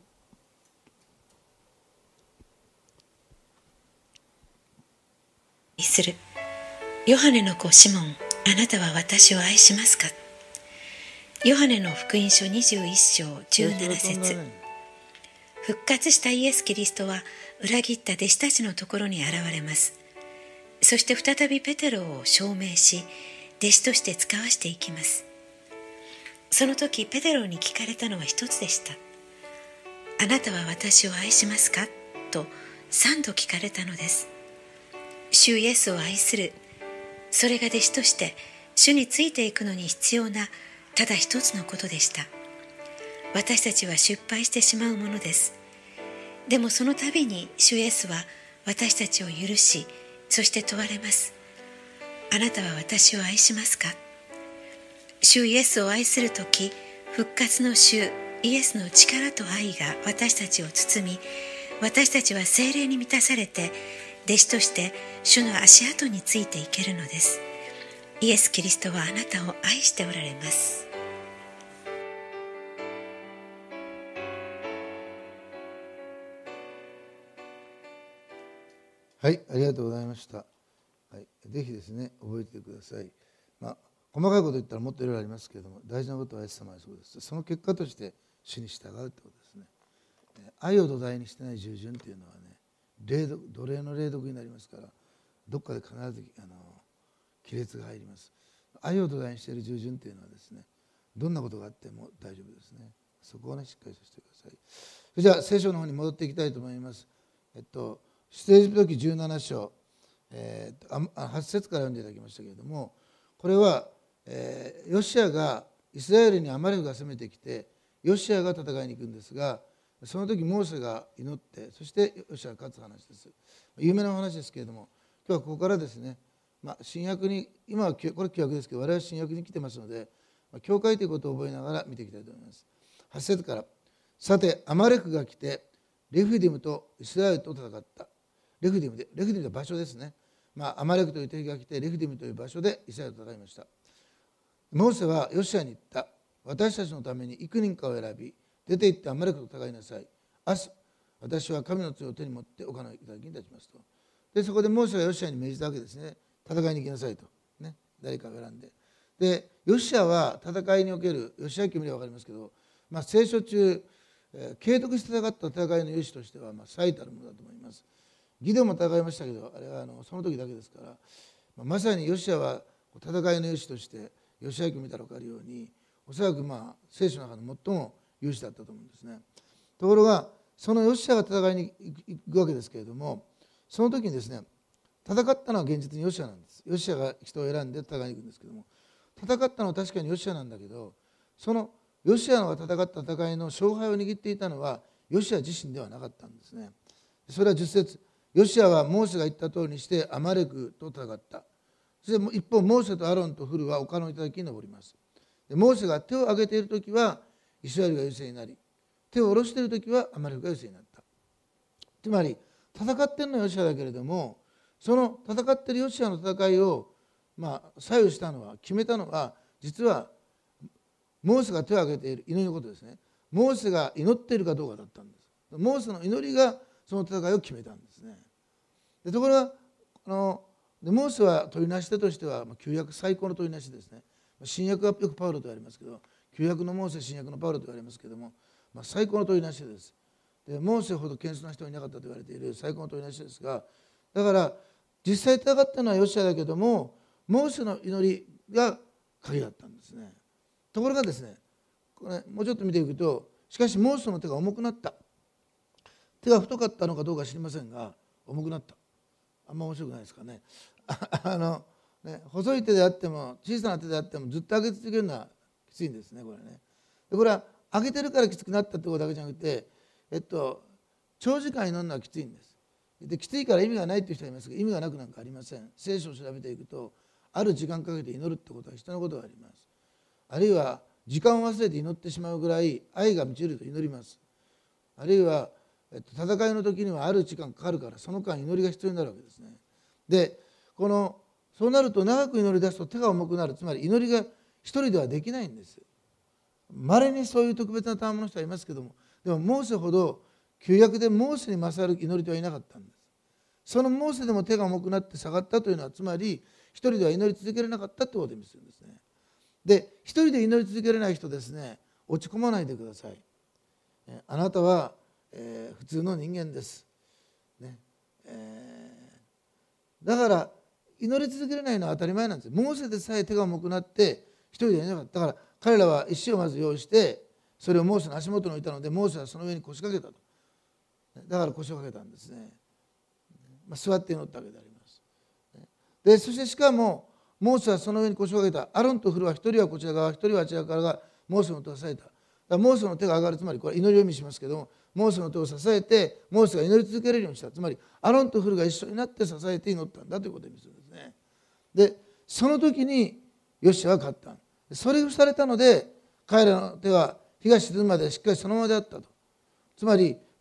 するヨハネの子シモン、あなたは私を愛しますか。ヨハネの福音書にじゅういっ章じゅうなな節、復活したイエス・キリストは裏切った弟子たちのところに現れます。そして再びペテロを証明し、弟子として使わしていきます。その時ペテロに聞かれたのは一つでした。あなたは私を愛しますかと三度聞かれたのです。主イエスを愛する、それが弟子として主についていくのに必要なただ一つのことでした。私たちは失敗してしまうものです。でもその度に主イエスは私たちを許し、そして問われます。あなたは私を愛しますか。主イエスを愛するとき、復活の主イエスの力と愛が私たちを包み、 私たちは聖霊に満たされて、弟子として主の足跡についていけるのです。イエス・キリストはあなたを愛しておられます。 はい、ありがとうございました。はい、ぜひですね、覚えてください。まあ、細かいこと言ったらもっといろいろありますけれども、大事なことはイエス様はそうです。その結果として主に従うということですね。愛を土台にしてない従順というのはね、霊読奴隷の霊読になりますから、どっかで必ずあの亀裂が入ります。愛を土台にしている従順というのはですね、どんなことがあっても大丈夫ですね。そこをね、しっかりさせてください。それじゃあ聖書の方に戻っていきたいと思います。えっと出エジプト記じゅうなな章、えー、はち節から読んでいただきましたけれども、これは、えー、ヨシアがイスラエルにアマレクが攻めてきて、ヨシアが戦いに行くんですが、その時モーセが祈って、そしてヨシアが勝つ話です。有名な話ですけれども、今日はここからですね、まあ、新約に、今はこれ旧約ですけど、我々は新約に来てますので、まあ、教会ということを覚えながら見ていきたいと思います。はち節から、さてアマレクが来てレフィディムとイスラエルと戦った。レフディムで、レフディムという場所ですね。まあ、アマレクという敵が来て、レフディムという場所でイスラエルと戦いました。モーセはヨシアに言った。私たちのために幾人かを選び、出て行ってアマレクと戦いなさい。明日、私は神の杖を手に持って丘の頂に立ちますと。で、そこでモーセがヨシアに命じたわけですね。戦いに行きなさいと。ね、誰かを選んで。で、ヨシアは戦いにおける、ヨシア記見れば分かりますけど、まあ、聖書中、えー、継続して戦った戦いの勇士としては、まあ、最たるものだと思います。ギデオンも戦いましたけど、あれはあのその時だけですから、まあ、まさにヨシアは戦いの勇士としてヨシア記を見たら分かるように、おそらくまあ聖書の中の最も勇士だったと思うんですね。ところがそのヨシアが戦いに行くわけですけれども、その時にですね、戦ったのは現実にヨシアなんです。ヨシアが人を選んで戦いに行くんですけども、戦ったのは確かにヨシアなんだけど、そのヨシアが戦った戦いの勝敗を握っていたのはヨシア自身ではなかったんですね。それはじゅっ節、ヨシアはモーセが言った通りにしてアマレクと戦った。そして一方モーセとアロンとフルは丘の頂に登ります。でモーセが手を挙げている時はイスラエルが優勢になり、手を下ろしている時はアマレクが優勢になった。つまり戦っているのはヨシアだけれども、その戦っているヨシアの戦いをまあ左右したのは、決めたのは、実はモーセが手を挙げている祈りのことですね。モーセが祈っているかどうかだったんです。モーセの祈りがその戦いを決めたんですね。でところがあのでモーセは取りなし手としては旧約最高の取りなしですね。新約はよくパウロと言われますけど、旧約のモーセ、新約のパウロと言われますけども、まあ、最高の取りなし手です。でモーセほど謙遜な人はいなかったと言われている最高の取りなし手ですが、だから実際戦ったのはヨシアだけども、モーセの祈りが鍵だったんですね。ところがですね、これもうちょっと見ていくと、しかしモーセの手が重くなった。手が太かったのかどうか知りませんが、重くなった。あんま面白くないですかね。あのね、細い手であっても小さな手であってもずっと上げ続けるのはきついんですね、これね。でこれは上げてるからきつくなったってことだけじゃなくて、えっと、長時間祈るのはきついんです。できついから意味がないという人がいますが、意味がなくなんかありません。聖書を調べていくと、ある時間かけて祈るってことは人のことがあります。あるいは時間を忘れて祈ってしまうぐらい愛が満ちると祈ります。あるいは戦いの時にはある時間かかるから、その間祈りが必要になるわけですね。でこのそうなると長く祈り出すと手が重くなる。つまり祈りが一人ではできないんです。まれにそういう特別な賜物の人はいますけども、でもモーセほど旧約でモーセに勝る祈り手はいなかったんです。そのモーセでも手が重くなって下がったというのは、つまり一人では祈り続けられなかったということを意味するんですね。で一人で祈り続けられない人ですね、落ち込まないでください。あなたはえー、普通の人間です、ねえー、だから祈り続けられないのは当たり前なんです。モーセでさえ手が重くなって一人でやれなかった。だから彼らは石をまず用意してそれをモーセの足元に置いたので、モーセはその上に腰掛けたと。だから腰を掛けたんですね。まあ、座って祈ったわけであります。でそしてしかもモーセはその上に腰を掛けた。アロンとフルは一人はこちら側、一人はあちら側がモーセの手を支えた。だからモーセの手が上がる、つまりこれ祈りを意味しますけども、モーセの手を支えてモーセが祈り続けられるようにした。つまりアロンとフルが一緒になって支えて祈ったんだということを意味するんですね。でその時にヨシアは勝った。それをされたので彼らの手は日が沈むまでしっかりそのままであったと。つまり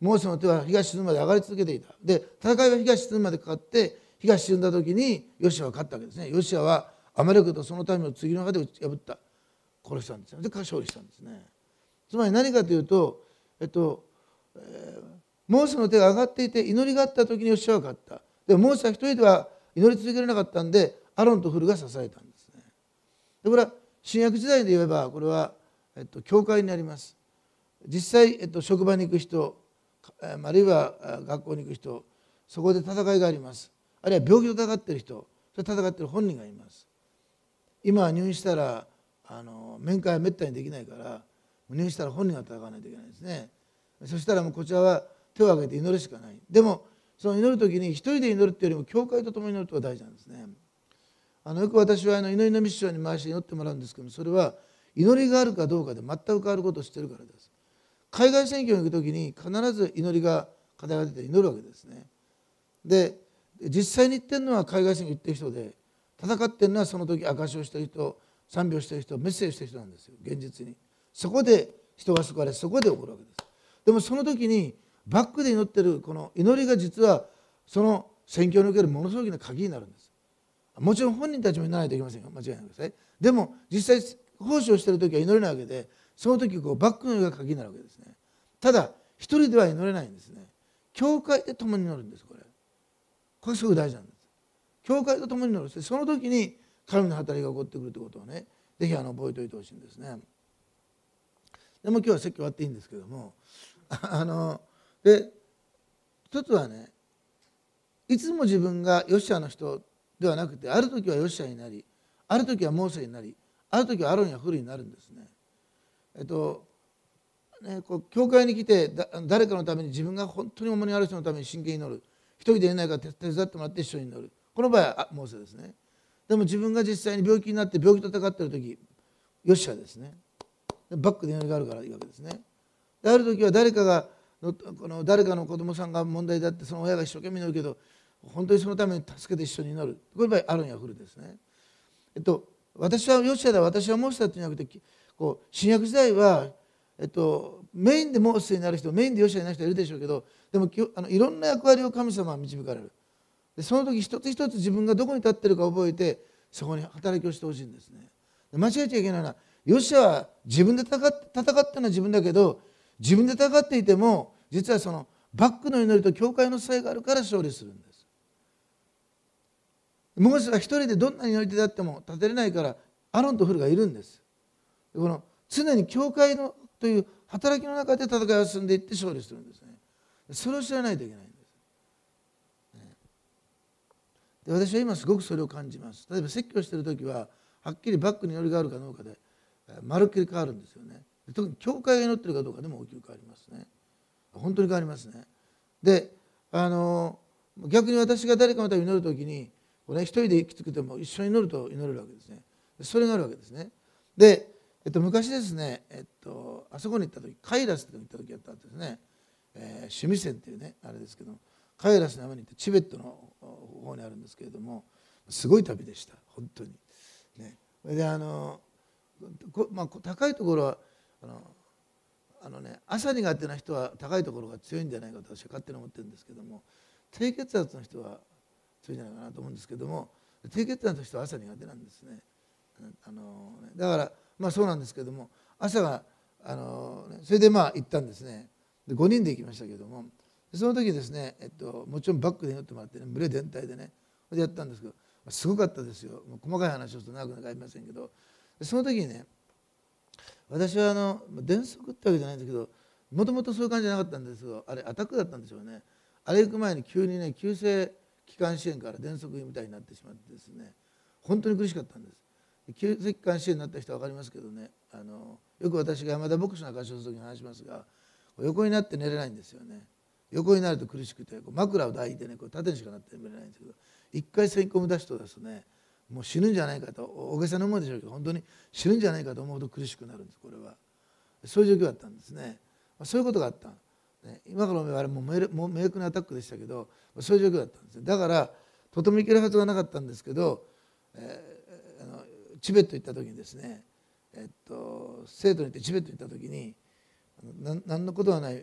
モーセの手は日が沈むまで上がり続けていた。で戦いは日が沈むまでかかって、日が沈んだ時にヨシアは勝ったわけですね。ヨシアはアマレクとその民を次の中で打ち破った、殺したんですよ。で勝利したんですね。つまり何かというと、えっと、えー、モーセの手が上がっていて祈りがあった時にヨシアは勝った。でもモーセは一人では祈り続けられなかったんで、アロンとフルが支えたんですね。でこれは新約時代で言えば、これは、えっと、教会になります。実際、えっと、職場に行く人、あるいは学校に行く人、そこで戦いがあります。あるいは病気と戦っている人、それ戦っている本人がいます。今は入院したらあの面会はめったにできないから、入院したら本人が戦わないといけないですね。そしたらもうこちらは手を挙げて祈るしかない。でもその祈る時に一人で祈るっていうよりも教会と共に祈ることが大事なんですね。あのよく私はあの祈りのミッションに回して祈ってもらうんですけども、それは祈りがあるかどうかで全く変わることを知っているからです。海外選挙に行く時に必ず祈りが課題が出て祈るわけですね。で実際に言ってるのは海外選挙行ってる人で、戦ってるのはその時証しをしてる人、賛美をしてる人、メッセージしてる人なんですよ。現実にそこで人が救われ、そこで起こるわけです。でもその時にバックで祈ってるこの祈りが実はその宣教におけるものすごくな鍵になるんです。もちろん本人たちも祈らないといけませんよ、間違いないでください。でも実際奉仕をしている時は祈れないわけで、その時こうバックの祈りが鍵になるわけですね。ただ一人では祈れないんですね。教会で共に祈るんです。これこれすごく大事なんです。教会と共に祈る。その時に神の働きが起こってくるということをね、ぜひあの覚えておいてほしいんですね。でも今日は説教終わっていいんですけども、あので一つはね、いつも自分がヨシアの人ではなくて、ある時はヨシアになり、ある時はモーセになり、ある時はアロンやフルになるんですね。えっとね、こう教会に来てだ誰かのために、自分が本当に重荷がある人のために真剣に祈る、一人でいないから手伝ってもらって一緒に祈る、この場合はモーセですね。でも自分が実際に病気になって病気と戦っている時、ヨシアですね。バックで祈りがあるからいいわけですね。である時は誰かがこの誰かの子供さんが問題であって、その親が一生懸命祈るけど本当にそのために助けて一緒に祈る、これ場合アロンやフルですね。えっと私はヨシアだ、私はモーセだというんじゃなくて、こう新約時代は、えっと、メインでモーセになる人、メインでヨシアになる人いるでしょうけど、でもあのいろんな役割を神様は導かれる。でその時一つ一つ自分がどこに立っているか覚えて、そこに働きをしてほしいんですね。で間違えちゃいけないのは、ヨシアは自分で戦って戦ったのは自分だけど、自分で戦っていても実はそのバックの祈りと教会の支えがあるから勝利するんです。モーセは一人でどんな祈り手であっても立てれないから、アロンとフルがいるんです。この常に教会のという働きの中で戦いが進んでいって勝利するんですね。それを知らないといけないんです。で私は今すごくそれを感じます。例えば説教している時ははっきりバックに祈りがあるかどうかでまるっきり変わるんですよね。特に教会が祈っているかどうかでも大きく変わりますね。本当に変わりますね。であの逆に私が誰かのために祈る時に、これ、ね、一人できつくても一緒に祈ると祈れるわけですね。それがあるわけですね。で、えっと、昔ですね、えっと、あそこに行った時、カイラスって行った時やったんですね、えー、シュミセンっていうねあれですけども、カイラスの山に行ってチベットの方にあるんですけれども、すごい旅でした本当にね。であの、まあ、高いところはあのあのね、朝苦手な人は高いところが強いんじゃないかと私は勝手に思ってるんですけども、低血圧の人は強いんじゃないかなと思うんですけども、低血圧の人は朝苦手なんですね。あのだからまあそうなんですけども、朝があのそれでまあ行ったんですね。でごにんで行きましたけども、その時ですね、えっと、もちろんバックで祈ってもらってね、群れ全体でねでやったんですけど、すごかったですよ。もう細かい話をすると長くなりませんけど、その時にね、私はあの喘息ってわけじゃないんですけど、もともとそういう感じじゃなかったんですけど、あれアタックだったんでしょうね。あれ行く前に急にね、急性気管支炎から喘息みたいになってしまってですね、本当に苦しかったんです。急性気管支炎になった人は分かりますけどね、あのよく私が山田牧師の証しをする時に話しますが、横になって寝れないんですよね。横になると苦しくて、こう枕を抱いてね、こう縦にしかなって寝れないんですけど、一回吸い込む出しとですね、もう死ぬんじゃないかと、大げさに思うでしょうけど、本当に死ぬんじゃないかと思うと苦しくなるんです。これはそういう状況だったんですね。そういうことがあった、ね、今から思えばあれもう明確なアタックでしたけど、そういう状況だったんです。だからとてもいけるはずがなかったんですけど、えー、あのチベット行った時にですね、えっと、生徒に行ってチベットに行った時に何のことはない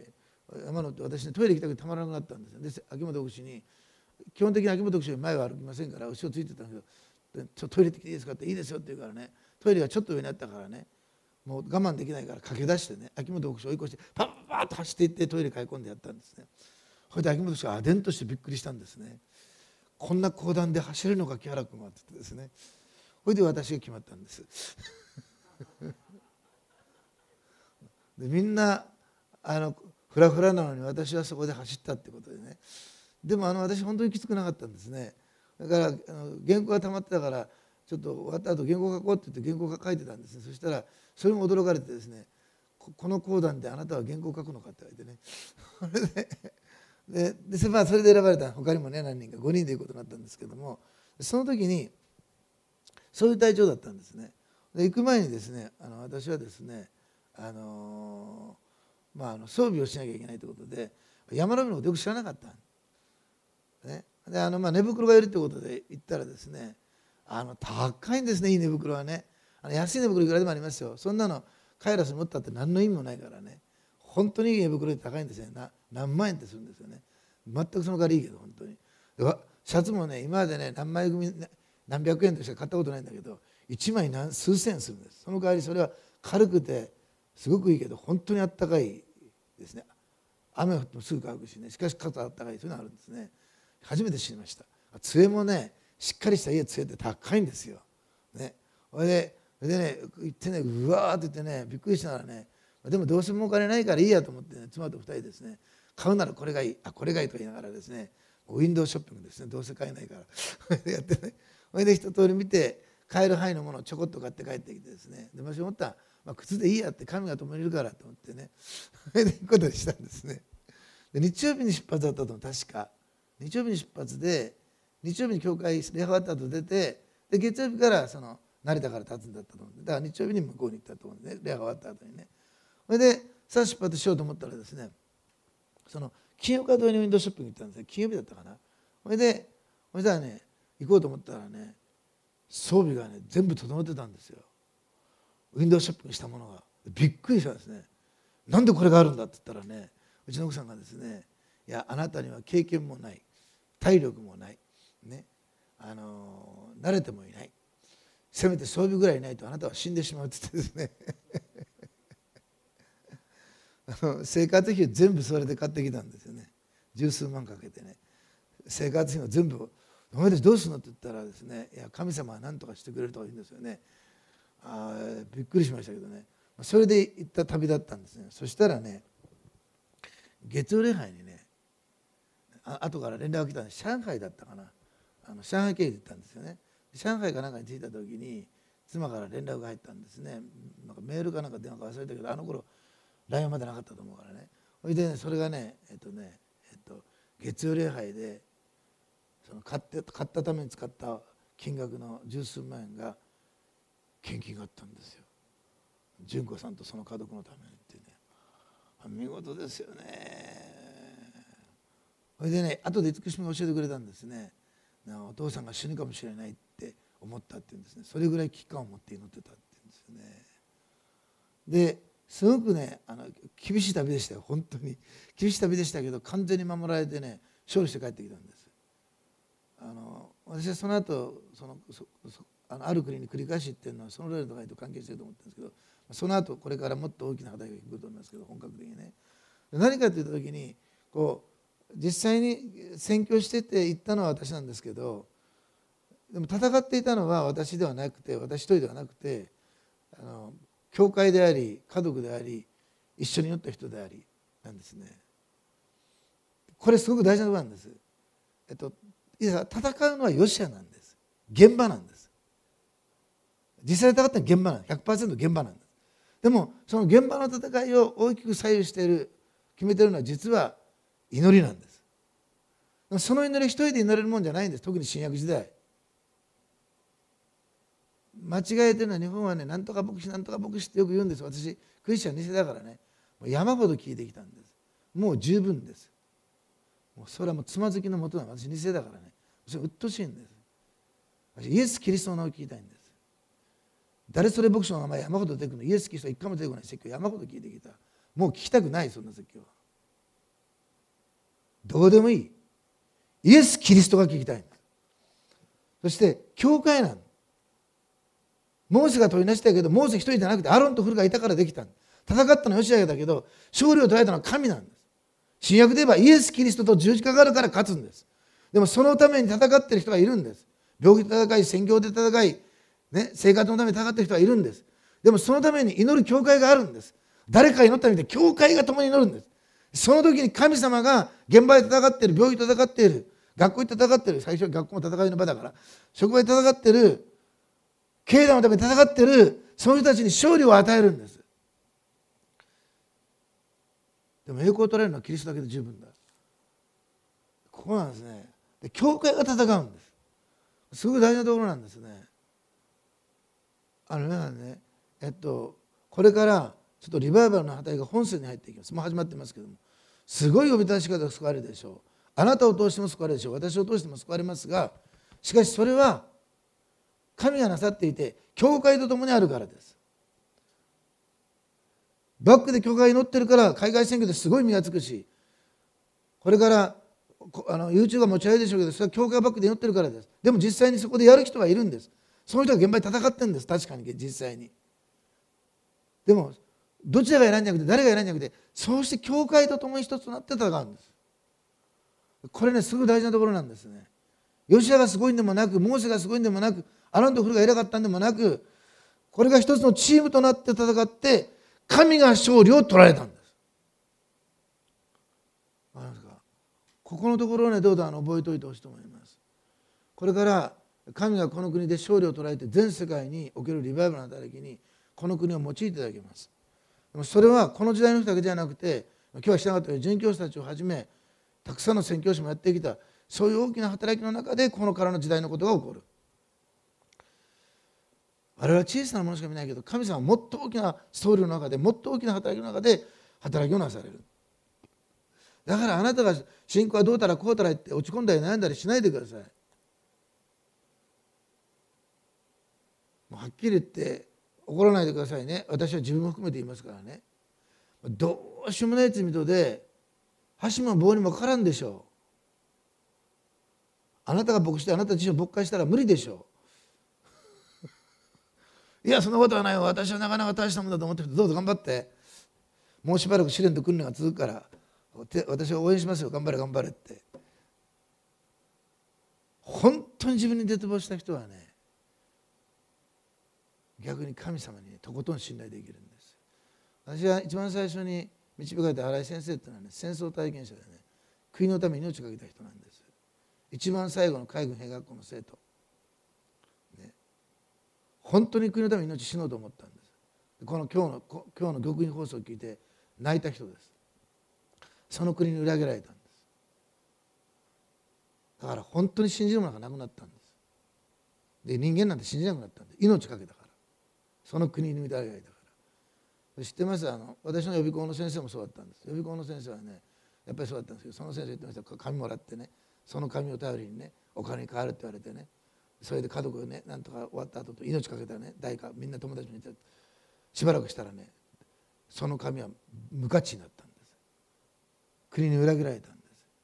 山の私ねトイレ行きたくてたまらなくなったんですよ。で秋元牧師に基本的に秋元牧師は前は歩きませんから後ろついてたんだけど「ちょっとトイレ行ってきていいですか?」って「いいですよ」って言うからねトイレがちょっと上にあったからねもう我慢できないから駆け出してね秋元牧師を追い越してパッパッと走っていってトイレ買い込んでやったんですね。それで秋元牧師があでんとしてびっくりしたんですね。こんな講談で走れるのか木原君はって言ってですねそれで私が決まったんですでみんなあのフラフラなのに私はそこで走ったってことでねでもあの私本当にきつくなかったんですね。だからあの原稿が溜まってたからちょっと終わった後原稿書こうって言って原稿が書いてたんですね。そしたらそれも驚かれてですねこの講談であなたは原稿書くのかって言われてねででで、まあ、それで選ばれた他にもね何人かごにんで行くことになったんですけどもその時にそういう体調だったんですね。で行く前にですねあの私はですねあのー、まああの装備をしなきゃいけないということで山登りのことよく知らなかった、ね、であのまあ寝袋がいるということで行ったらですねあの高いんですねいい寝袋はねあの安い寝袋いくらでもありますよ。そんなのカイラスに持ったって何の意味もないからね本当にいい寝袋で高いんですよな何万円ってするんですよね。全くその代わりいいけど本当にシャツもね今までね何枚組何百円としか買ったことないんだけどいちまい何数千円するんです。その代わりそれは軽くてすごくいいけど本当にあったかいですね。雨降ってもすぐ乾くしねしかし肩あったかいそういうのがあるんですね。初めて知りました。杖もねしっかりした家杖って高いんですよ。ね、それでそれでね行ってねうわーって言ってねびっくりしたらねでもどうせもお金ないからいいやと思って、ね、妻とふたりですね買うならこれがいいあこれがいいと言いながらですねウィンドウショッピングですねどうせ買えないからやってねそれで一通り見て買える範囲のものをちょこっと買って帰ってきてですねで私思ったら、まあ、靴でいいやって神が共にいるからと思ってねそれで行くことにしたんですね。で日曜日に出発だったと思う確か日曜日に出発で日曜日に教会礼拝終わった後出てで月曜日からその成田から立つんだったと思うんでだから日曜日に向こうに行ったと思うんでね礼拝終わった後にねそれでさあ出発しようと思ったらですねその金曜か土曜にウィンドウショッピング行ったんですよ。金曜日だったかな。それでそしたらね行こうと思ったらね装備がね全部整ってたんですよ。ウィンドウショッピングしたものがびっくりしたんですね。なんでこれがあるんだって言ったらねうちの奥さんがですねいやあなたには経験もない体力もないねあのー、慣れてもいないせめて装備ぐらいないとあなたは死んでしまうって言ってですねあの生活費を全部それで買ってきたんですよね。十数万かけてね生活費を全部「お前たちどうするの?」って言ったらですね「いや神様は何とかしてくれる」とか言うんですよね。あびっくりしましたけどねそれで行った旅だったんですね。そしたらね月曜礼拝にねあ後から連絡が来たんで上海だったかなあの上海経由で行ったんですよね。上海かなんかに着いた時に妻から連絡が入ったんですね。なんかメールかなんか電話か忘れたけどあの頃ライン まだなかったと思うからね。それで、ね、それがねえっとねえっと月曜礼拝でその買って買ったために使った金額の十数万円が献金があったんですよ。純子さんとその家族のためにってね見事ですよね。それでね後で慈しみが教えてくれたんですね。お父さんが死ぬかもしれないって思ったっていうんですね。それぐらい危機感を持って祈ってたっていうんですよね。ですごくねあの厳しい旅でしたよ。本当に厳しい旅でしたけど完全に守られてね勝利して帰ってきたんです。あの私はその後そのそそあのある国に繰り返しっていうのはその例のとかと関係してると思ってるんですけどその後これからもっと大きな課題が来ると思いますけど本格的にね何かといった時にこう実際に宣教してて行ったのは私なんですけどでも戦っていたのは私ではなくて私一人ではなくてあの教会であり家族であり一緒に祈った人でありなんですね。これすごく大事なことなんです。えっといや戦うのはヨシアなんです。現場なんです。実際戦ったのは現場なんです。 ひゃくパーセント 現場なんです。でもその現場の戦いを大きく左右している決めているのは実は祈りなんです。その祈り一人で祈れるもんじゃないんです。特に新約時代間違えてるのは日本はねなんとか牧師なんとか牧師ってよく言うんです。私クリスチャンに世だからねもう山ほど聞いてきたんです。もう十分です。もうそれはもうつまずきのもとなの。私に世だからねそれうっとしいんです。私イエス・キリストの名を聞きたいんです。誰それ牧師の名前山ほど出てくるのイエス・キリストは一回も出てこない説教山ほど聞いてきた。もう聞きたくないそんな説教は。 どうでもいい。イエス・キリストが聞きたいんです。そして教会なんです。モーセが取りなしたけど、モーセ一人じゃなくてアロンとフルがいたからできたんです。戦ったのはヨシアだけど、勝利を取られたのは神なんです。新約で言えばイエス・キリストと十字架があるから勝つんです。でもそのために戦っている人がいるんです。病気で戦い、宣教で戦い、ね、生活のために戦っている人がいるんです。でもそのために祈る教会があるんです。誰かが祈ったみたいに教会が共に祈るんです。その時に神様が現場で戦っている、病気で戦っている、学校で戦っている、最初は学校も戦いの場だから、職場で戦っている、経済のために戦っている、その人たちに勝利を与えるんです。でも栄光を取られるのはキリストだけで十分だ。ここなんですね。で、教会が戦うんです。すごく大事なところなんですね。あの皆さんね、えっと、これからちょっとリバイバルの働きが本線に入っていきます。もう始まってますけども、すごい呼び出し方が救われるでしょう。あなたを通しても救われるでしょう。私を通しても救われますが、しかしそれは神がなさっていて、教会と共にあるからです。バックで教会に乗ってるから海外選挙ですごい身がつくし、これからあの YouTube が持ち上げるでしょうけど、それは教会バックで祈ってるからです。でも実際にそこでやる人がいるんです。その人が現場に戦ってるんです。確かに実際に。でもどちらが選んじゃなくて誰が選んじゃなくて、そうして教会と共に一つとなって戦うんです。これね、すごく大事なところなんですね。ヨシアがすごいんでもなく、モーセがすごいんでもなく、アロンとフルが偉かったんでもなく、これが一つのチームとなって戦って、神が勝利を取られたんです。わかりますか？ここのところをね、どうぞあの覚えておいてほしいと思います。これから神がこの国で勝利を取られて、全世界におけるリバイバルの働きにこの国を用いていただけます。でもそれはこの時代の人だけじゃなくて、今日はしたかったように准教師たちをはじめたくさんの宣教師もやってきた、そういう大きな働きの中でこのからの時代のことが起こる。我々は小さなものしか見ないけど、神様はもっと大きなストーリーの中で、もっと大きな働きの中で働きをなされる。だからあなたが信仰はどうたらこうたら言って落ち込んだり悩んだりしないでください。もうはっきり言って怒らないでくださいね。私は自分も含めて言いますからね。どうしようもない罪人で箸も棒にもかからんでしょう。あなたが牧師であなた自身を牧会したら無理でしょう。いやそんなことはないよ、私はなかなか大したものだと思ってる。どうぞ頑張って、もうしばらく試練と訓練が続くから私は応援しますよ、頑張れ頑張れって。本当に自分に絶望した人はね、逆に神様に、ね、とことん信頼できるんです。私は一番最初に導かれた新井先生っていうのはね、戦争体験者でね、国のために命をかけた人なんです。一番最後の海軍兵学校の生徒、ね、本当に国のために命死のうと思ったんです。この今日の今日の極印放送を聞いて泣いた人です。その国に裏切られたんです。だから本当に信じるものがなくなったんです。で人間なんて信じなくなったんで、命かけたから、その国に裏切られたから。知ってます？あの私の予備校の先生もそうだったんです。予備校の先生はね、やっぱりそうだったんですけど、その先生言ってました。紙もらってね、その紙を頼りにね、お金に変わるって言われてね、それで家族をね、なんとか終わった後と命かけたね、誰かみんな友達に言って、しばらくしたらね、その紙は無価値になったんです。国に裏切られたんです。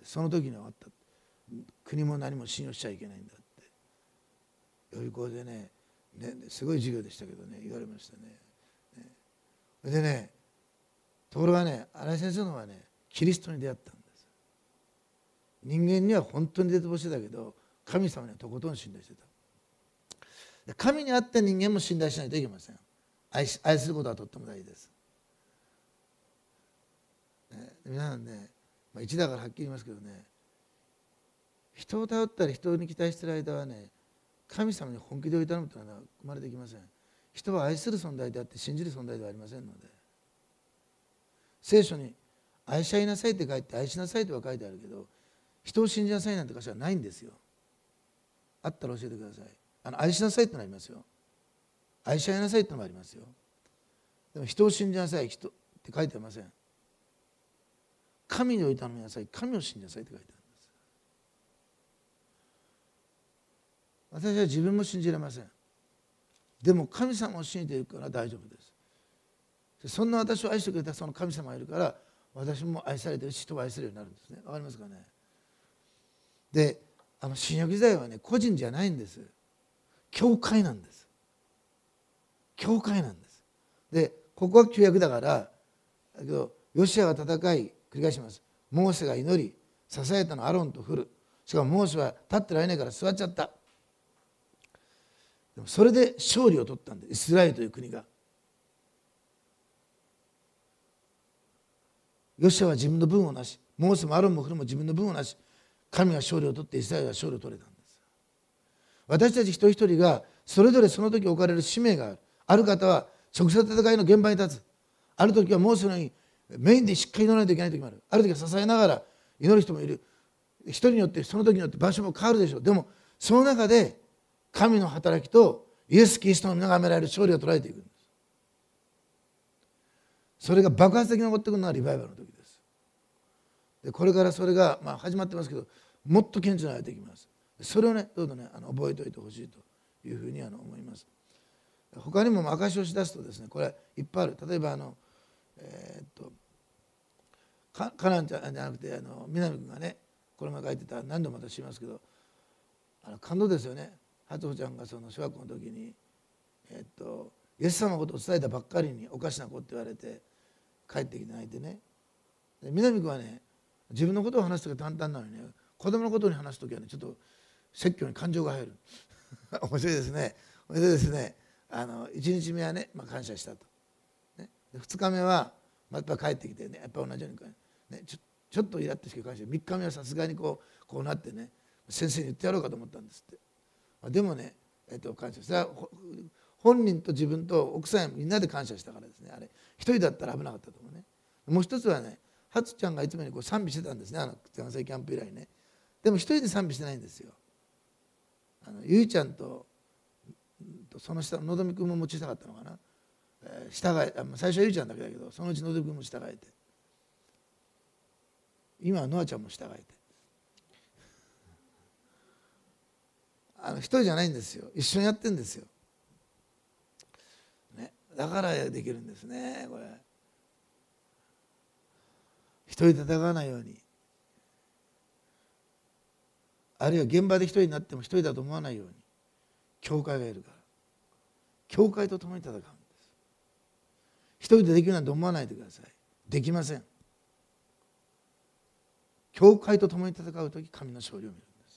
その時に終わった。国も何も信用しちゃいけないんだって予備校で ね, ねすごい授業でしたけどね、言われましたね。ねでね、ところがね、新井先生の方はね、キリストに出会ったんです。人間には本当に絶望してたけど、神様にはとことん信頼してた。神にあって人間も信頼しないといけません。 愛, し愛することはとっても大事です、ね、皆さんね、まあ、一だからはっきり言いますけどね、人を頼ったり人に期待している間はね、神様に本気で頼むというのは生まれてきません。人は愛する存在であって信じる存在ではありませんので、聖書に愛し合いなさいって書いて、愛しなさいとは書いてあるけど、人を信じなさいなんて箇所はないんですよ。あったら教えてください。あの愛しなさいってのありますよ。愛し合いなさいってのもありますよ。でも人を信じなさい人って書いてありません。神において頼みなさい、神を信じなさいって書いてある。私は自分も信じれません。でも神様を信じているから大丈夫です。そんな私を愛してくれたその神様がいるから、 私も愛されてるし、人を愛せるようになるんですね。わかりますかね。で、あの新約時代はね、個人じゃないんです。教会なんです。教会なんです。で、ここは旧約だから、だけどヨシアが戦い、繰り返します。モーセが祈り、支えたのはアロンとフル。しかもモーセは立ってられないから座っちゃった。でもそれで勝利を取ったんです、イスラエルという国が。ヨシアは自分の分をなし、モーセもアロンもフルも自分の分をなし、神が勝利を取ってイスラエルは勝利を取れたんです。私たち一人一人がそれぞれその時置かれる使命がある。ある方は直接戦いの現場に立つ。ある時はモーセのようにメインでしっかり祈らないといけない時もある。ある時は支えながら祈る人もいる。一人によってその時によって場所も変わるでしょう。でもその中で神の働きとイエス・キリストの眺められる勝利を捉えていくんです。それが爆発的に起こってくるのはリバイバルの時です。でこれからそれが、まあ、始まってますけど、もっと顕著になっていきます。それをね、どうぞね、あの覚えておいてほしいというふうにあの思います。他にも証しをしだすとですね、これいっぱいある。例えばあの、えー、っとかカナンじゃなくてあの南君がね、この前書いてた、何度も私言いますけど、あの感動ですよね。初穂ちゃんがその小学校の時に、えー、っとイエス様のことを伝えたばっかりにおかしな子って言われて帰ってきて泣いてね。で南君はね、自分のことを話す時は淡々なのにね、子供のことに話す時はね、ちょっと説教に感情が入る。面白いですね。それでですね、あのいちにちめはね、まあ、感謝したと、ね、でふつかめはまた帰ってきてね、やっぱ同じように、ね、ちょちょっとイラッとして感謝。みっかめはさすがにこうこうなってね、先生に言ってやろうかと思ったんですって。でもね、えっと、感謝した。本人と自分と奥さんみんなで感謝したからですね。あれ一人だったら危なかったと思うね。もう一つはね、ハツちゃんがいつもにこう賛美してたんですね、あの関西キャンプ以来ね。でも一人で賛美してないんですよ。あのゆいちゃんとその下ののぞみくんも持ちしたかったのかな、えー、従え最初はゆいちゃんだけだけど、そのうちのぞみくんも従えて、今はのあちゃんも従えて、あの一人じゃないんですよ、一緒にやってるんですよ、ね、だからできるんですね。これ一人で戦わないように、あるいは現場で一人になっても一人だと思わないように、教会がいるから、教会と共に戦うんです。一人でできるなんて思わないでください。できません。教会と共に戦うとき、神の勝利を見るんです。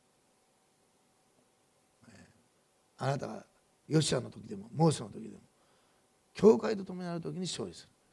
あなたがヨシアの時でもモーセの時でも教会と共になる時に勝利するんです。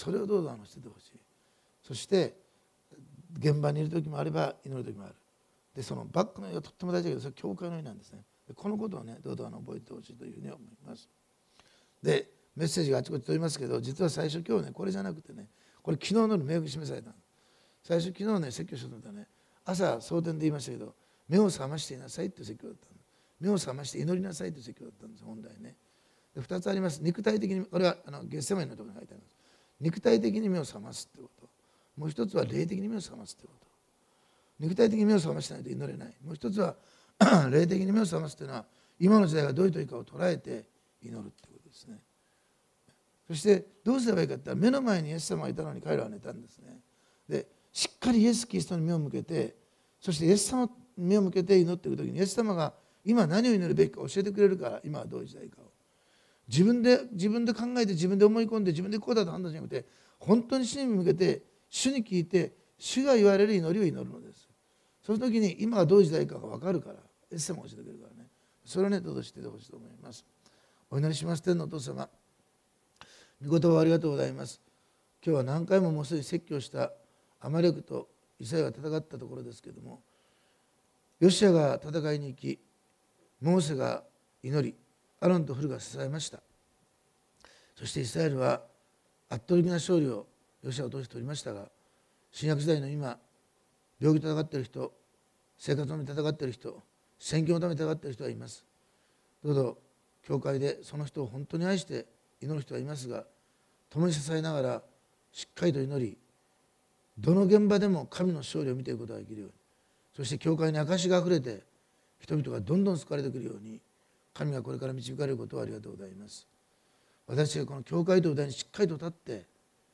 それをどうぞあのしててほしい。そして現場にいる時もあれば祈る時もある。でそのバックの意味はとっても大事だけど、それは教会の意味なんですね。でこのことをね、どうぞあの覚えてほしいというふうに思います。でメッセージがあちこち飛びますけど、実は最初今日ね、これじゃなくてね、これ昨日の夜明確に示されたの。最初昨日ね、説教しようと思ったらね、朝蒼天で言いましたけど、目を覚ましていなさいっていう説教だったの。目を覚まして祈りなさいという説教だったんです、本来ね。でふたつあります。肉体的に、これはあのゲッセマニのところに書いてあります。肉体的に目を覚ますってこと。もう一つは霊的に目を覚ますってこと。肉体的に目を覚ましないと祈れない。もう一つは霊的に目を覚ますというのは、今の時代がどういう時かを捉えて祈るってことですね。そしてどうすればいいかって言ったら、目の前にイエス様がいたのに彼らは寝たんですね。でしっかりイエス・キリストに目を向けて、そしてイエス様に目を向けて祈っていく時に、イエス様が今何を祈るべきか教えてくれるから、今はどういう時代かを自分で自分で考えて、自分で思い込んで、自分でこうだと判断しなくて、本当に主に向けて、主に聞いて、主が言われる祈りを祈るのです。その時に今はどういう時代かが分かるから、イエス様が教えてくれるからね。それをね、どうぞ知っててほしいと思います。お祈りします。天のお父様、御言葉をありがとうございます。今日は何回ももうすでに説教したアマレクとイスラエルが戦ったところですけれども、ヨシアが戦いに行き、モーセが祈り、アロンとフルが支えました。そしてイスラエルは圧倒的な勝利をヨシアを通して取りましたが、新約時代の今、病気と戦っている人、生活のために戦っている人、宣教のために戦っている人がいます。どうぞ教会でその人を本当に愛して祈る人がいますが、共に支えながらしっかりと祈り、どの現場でも神の勝利を見ていくことができるように、そして教会に証があふれて人々がどんどん救われてくるように、神がこれから導かれることをありがとうございます。私がこの教会と歌にしっかりと立って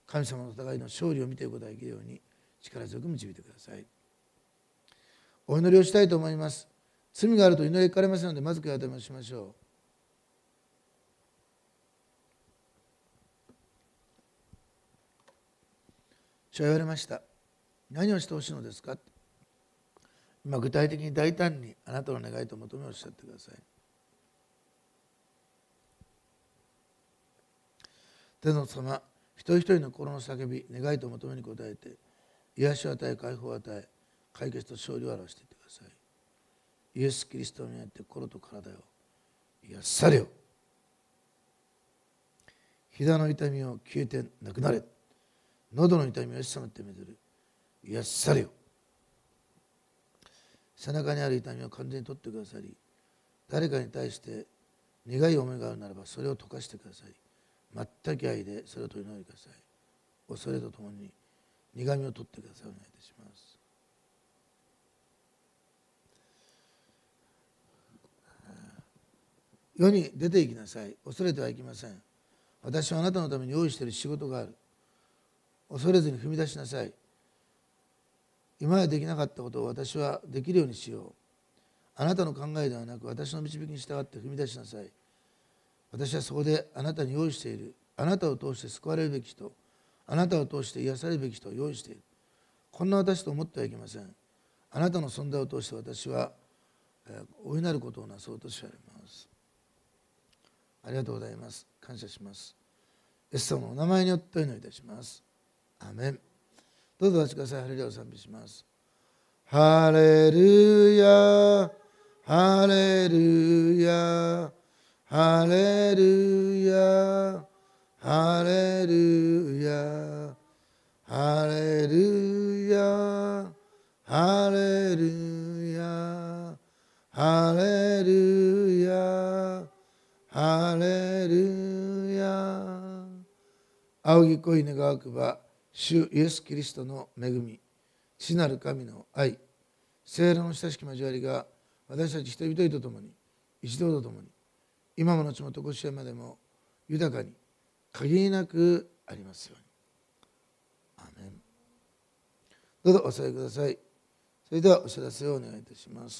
神様の戦いの勝利を見ていくことができるように力強く導いてください。お祈りをしたいと思います。罪があると祈りかれませんので、まず悔い改めをしましょう。主は言われました。何をしてほしいのですか。今具体的に大胆にあなたの願いと求めをおっしゃってください。天の様、一人一人の心の叫び、願いと求めに応えて、癒しを与え、解放を与え、解決と勝利を表していってください。イエス・キリストによって心と体を癒されよ。膝の痛みを消えてなくなれ。喉の痛みをイエス様ってめずる。癒されよ。背中にある痛みを完全に取ってくださり、誰かに対して苦い思いがあるならばそれを溶かしてください。全く愛でそれを取り除いてください。恐れとともに苦みを取ってください。お願いいたします。世に出て行きなさい。恐れてはいけません。私はあなたのために用意している仕事がある。恐れずに踏み出しなさい。今までできなかったことを私はできるようにしよう。あなたの考えではなく私の導きに従って踏み出しなさい。私はそこであなたに用意している、あなたを通して救われるべき人、あなたを通して癒されるべき人を用意している。こんな私と思ってはいけません。あなたの存在を通して私は大いなることをなそうとしられます。ありがとうございます。感謝します。イエス様のお名前によってお祈りいたします。アーメン。どうぞお立ちください。ハレルヤを賛美します。ハレルヤ、ハレルヤ、ハレルヤ、ハレルヤ、ハレルヤ、ハレルヤ、ハレルヤ、ハレルヤ。仰ぎ恋願わくば主イエス・キリストの恵み、父なる神の愛、聖霊の親しき交わりが私たち人々と共に一同と共に今も後も常しえまでも豊かに限りなくありますように。アーメン。どうぞお座りください。それではお知らせをお願いいたします。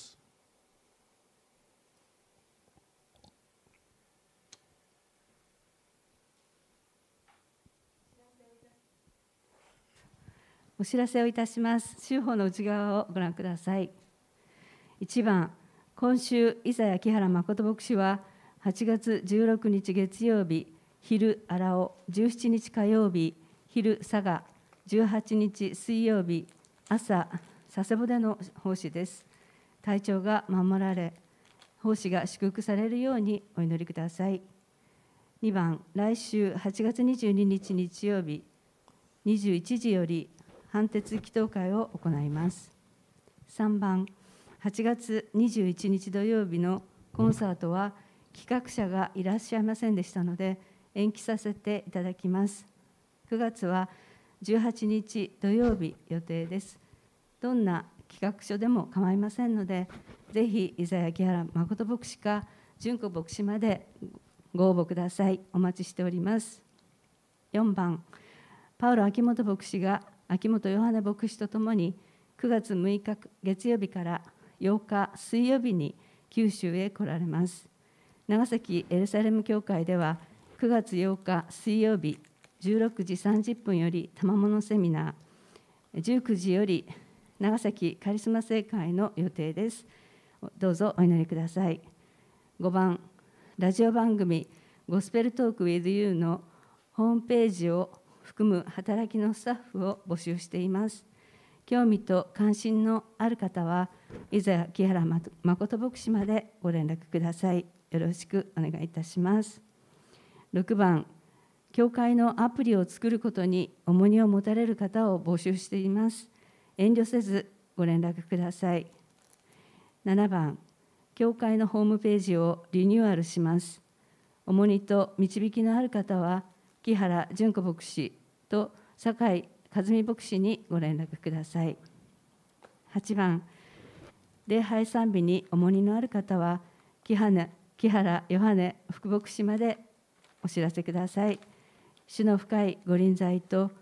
お知らせをいたします。週報の内側をご覧ください。いちばん、今週、伊佐谷木原誠牧師は、はちがつじゅうろくにち月曜日、昼荒尾、じゅうしちにち火曜日、昼佐賀、じゅうはちにち水曜日、朝、佐世保での奉仕です。体調が守られ、奉仕が祝福されるようにお祈りください。にばん、来週はちがつにじゅうににち日曜日、にじゅういちじより、反鉄祈祷会を行います。さんばん、はちがつにじゅういちにち土曜日のコンサートは企画者がいらっしゃいませんでしたので延期させていただきます。くがつはじゅうはちにち土曜日予定です。どんな企画書でも構いませんので、ぜひ伊佐谷木原誠牧師か純子牧師までご応募ください。お待ちしております。よんばん、パウロ秋元牧師が秋元ヨハネ牧師とともにくがつむいか月曜日からようか水曜日に九州へ来られます。長崎エルサレム教会ではくがつようか水曜日じゅうろくじさんじゅっぷんより賜物セミナー、じゅうくじより長崎カリスマ聖会の予定です。どうぞお祈りください。ごばん、ラジオ番組ゴスペルトーク with you のホームページを含む働きのスタッフを募集しています。興味と関心のある方は、伊佐谷木原誠牧師までご連絡ください。よろしくお願いいたします。ろくばん、教会のアプリを作ることに重荷を持たれる方を募集しています。遠慮せずご連絡ください。ななばん、教会のホームページをリニューアルします。重荷と導きのある方は、木原純子牧師と酒井和美牧師にご連絡ください。はちばん、礼拝賛美に重荷のある方は木原ヨハネ副牧師までお知らせください。主の深いご臨在と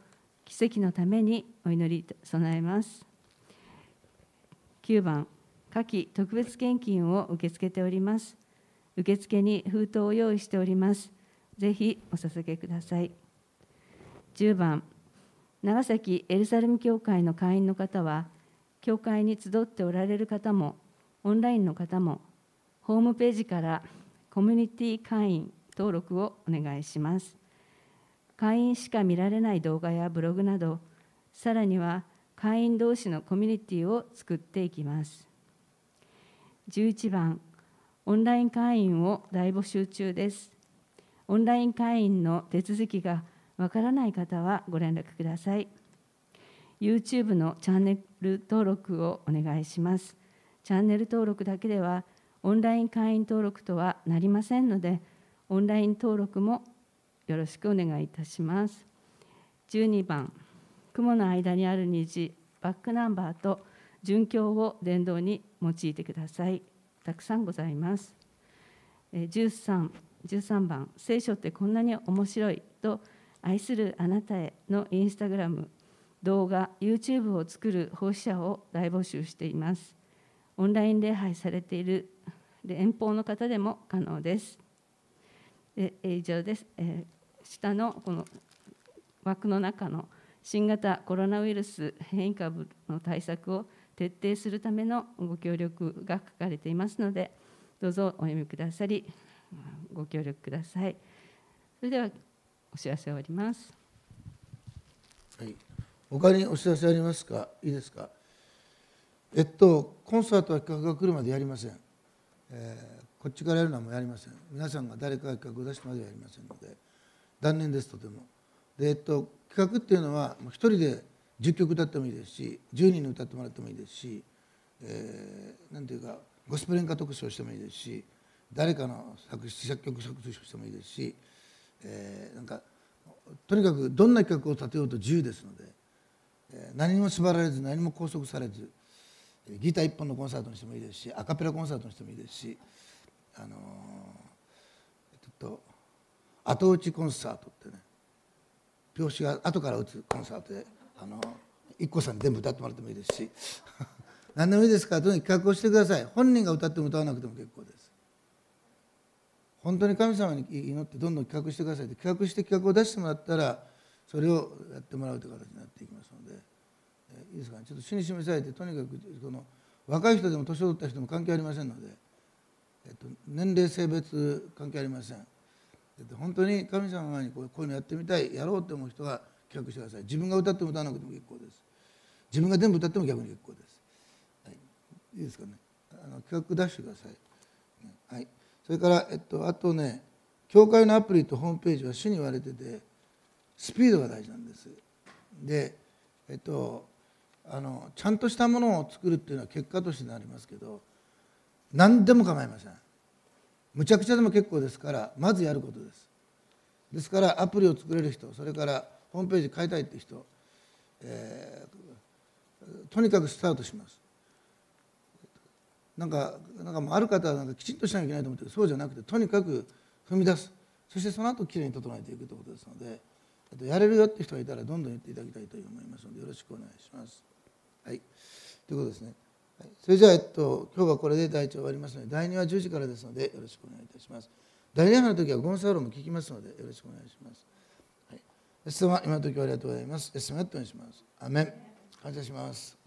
奇跡のためにお祈り備えます。きゅうばん、夏季特別献金を受け付けております。受付に封筒を用意しております。ぜひお捧げください。じゅうばん、長崎エルサレム教会の会員の方は、教会に集っておられる方も、オンラインの方も、ホームページからコミュニティ会員登録をお願いします。会員しか見られない動画やブログなど、さらには会員同士のコミュニティを作っていきます。じゅういちばん、オンライン会員を大募集中です。オンライン会員の手続きがわからない方はご連絡ください。YouTube のチャンネル登録をお願いします。チャンネル登録だけではオンライン会員登録とはなりませんので、オンライン登録もよろしくお願いいたします。じゅうにばん、雲の間にある虹、バックナンバーと殉教を伝道に用いてください。たくさんございます。じゅうさん、じゅうさんばん、聖書ってこんなに面白いと愛するあなたへのインスタグラム、動画、YouTube を作る奉仕者を大募集しています。オンライン礼拝されている遠方の方でも可能です。で以上です。えー、下のこの枠の中の新型コロナウイルス変異株の対策を徹底するためのご協力が書かれていますので、どうぞお読みくださり、ご協力ください。それではお知らせ終わります。 はい、他にお知らせありますか。いいですか。えっとコンサートは企画が来るまでやりません。えー、こっちからやるのはもうやりません。皆さんが誰かが企画を出してまではやりませんので、断念です。とてもで、えっと、企画っていうのは一人でじゅっきょく歌ってもいいですし、じゅうにんに歌ってもらってもいいですし、えー、なんていうかゴスペル演歌特集をしてもいいですし、誰かの作詞作曲作詞をしてもいいですし、えー、なんかとにかくどんな企画を立てようと自由ですので、えー、何にも縛られず何も拘束されず、ギター一本のコンサートにしてもいいですし、アカペラコンサートにしてもいいですし、あのー、ちょっと後打ちコンサートってね、拍子が後から打つコンサートで、あの一個さんに全部歌ってもらってもいいですし何でもいいですから、とにかく企画をしてください。本人が歌っても歌わなくても結構です。本当に神様に祈ってどんどん企画してください。企画して企画を出してもらったら、それをやってもらうという形になっていきますので、えいいですかね。ちょっと主に示されて、とにかくこの若い人でも年を取った人も関係ありませんので、えっと、年齢性別関係ありません。本当に神様の前にこういうのやってみたい、やろうと思う人は企画してください。自分が歌っても歌わなくても結構です。自分が全部歌っても逆に結構です。はい、いいですかね。あの企画出してください。はい、それから、えっと、あとね、教会のアプリとホームページは主に言われてて、スピードが大事なんです。で、えっと、あのちゃんとしたものを作るっていうのは結果としてなりますけど、何でも構いません。むちゃくちゃでも結構ですから、まずやることです。ですからアプリを作れる人、それからホームページ変えたいって人、えー、とにかくスタートします。なんかなんかある方はなんかきちんとしなきゃいけないと思って、そうじゃなくて、とにかく踏み出す。そしてその後きれいに整えていくということですので、やれるよって人がいたらどんどん言っていただきたいと思いますので、よろしくお願いします。はい、ということですね。はい、それじゃあ、えっと、今日はこれで第一終わりますので、だいにはじゅうじからですので、よろしくお願いいたします。だいにの時はゴンサロも聞きますので、よろしくお願いします。はい、イエス様、今の時はありがとうございます。イエス様、やってお願いします。アメン。感謝します。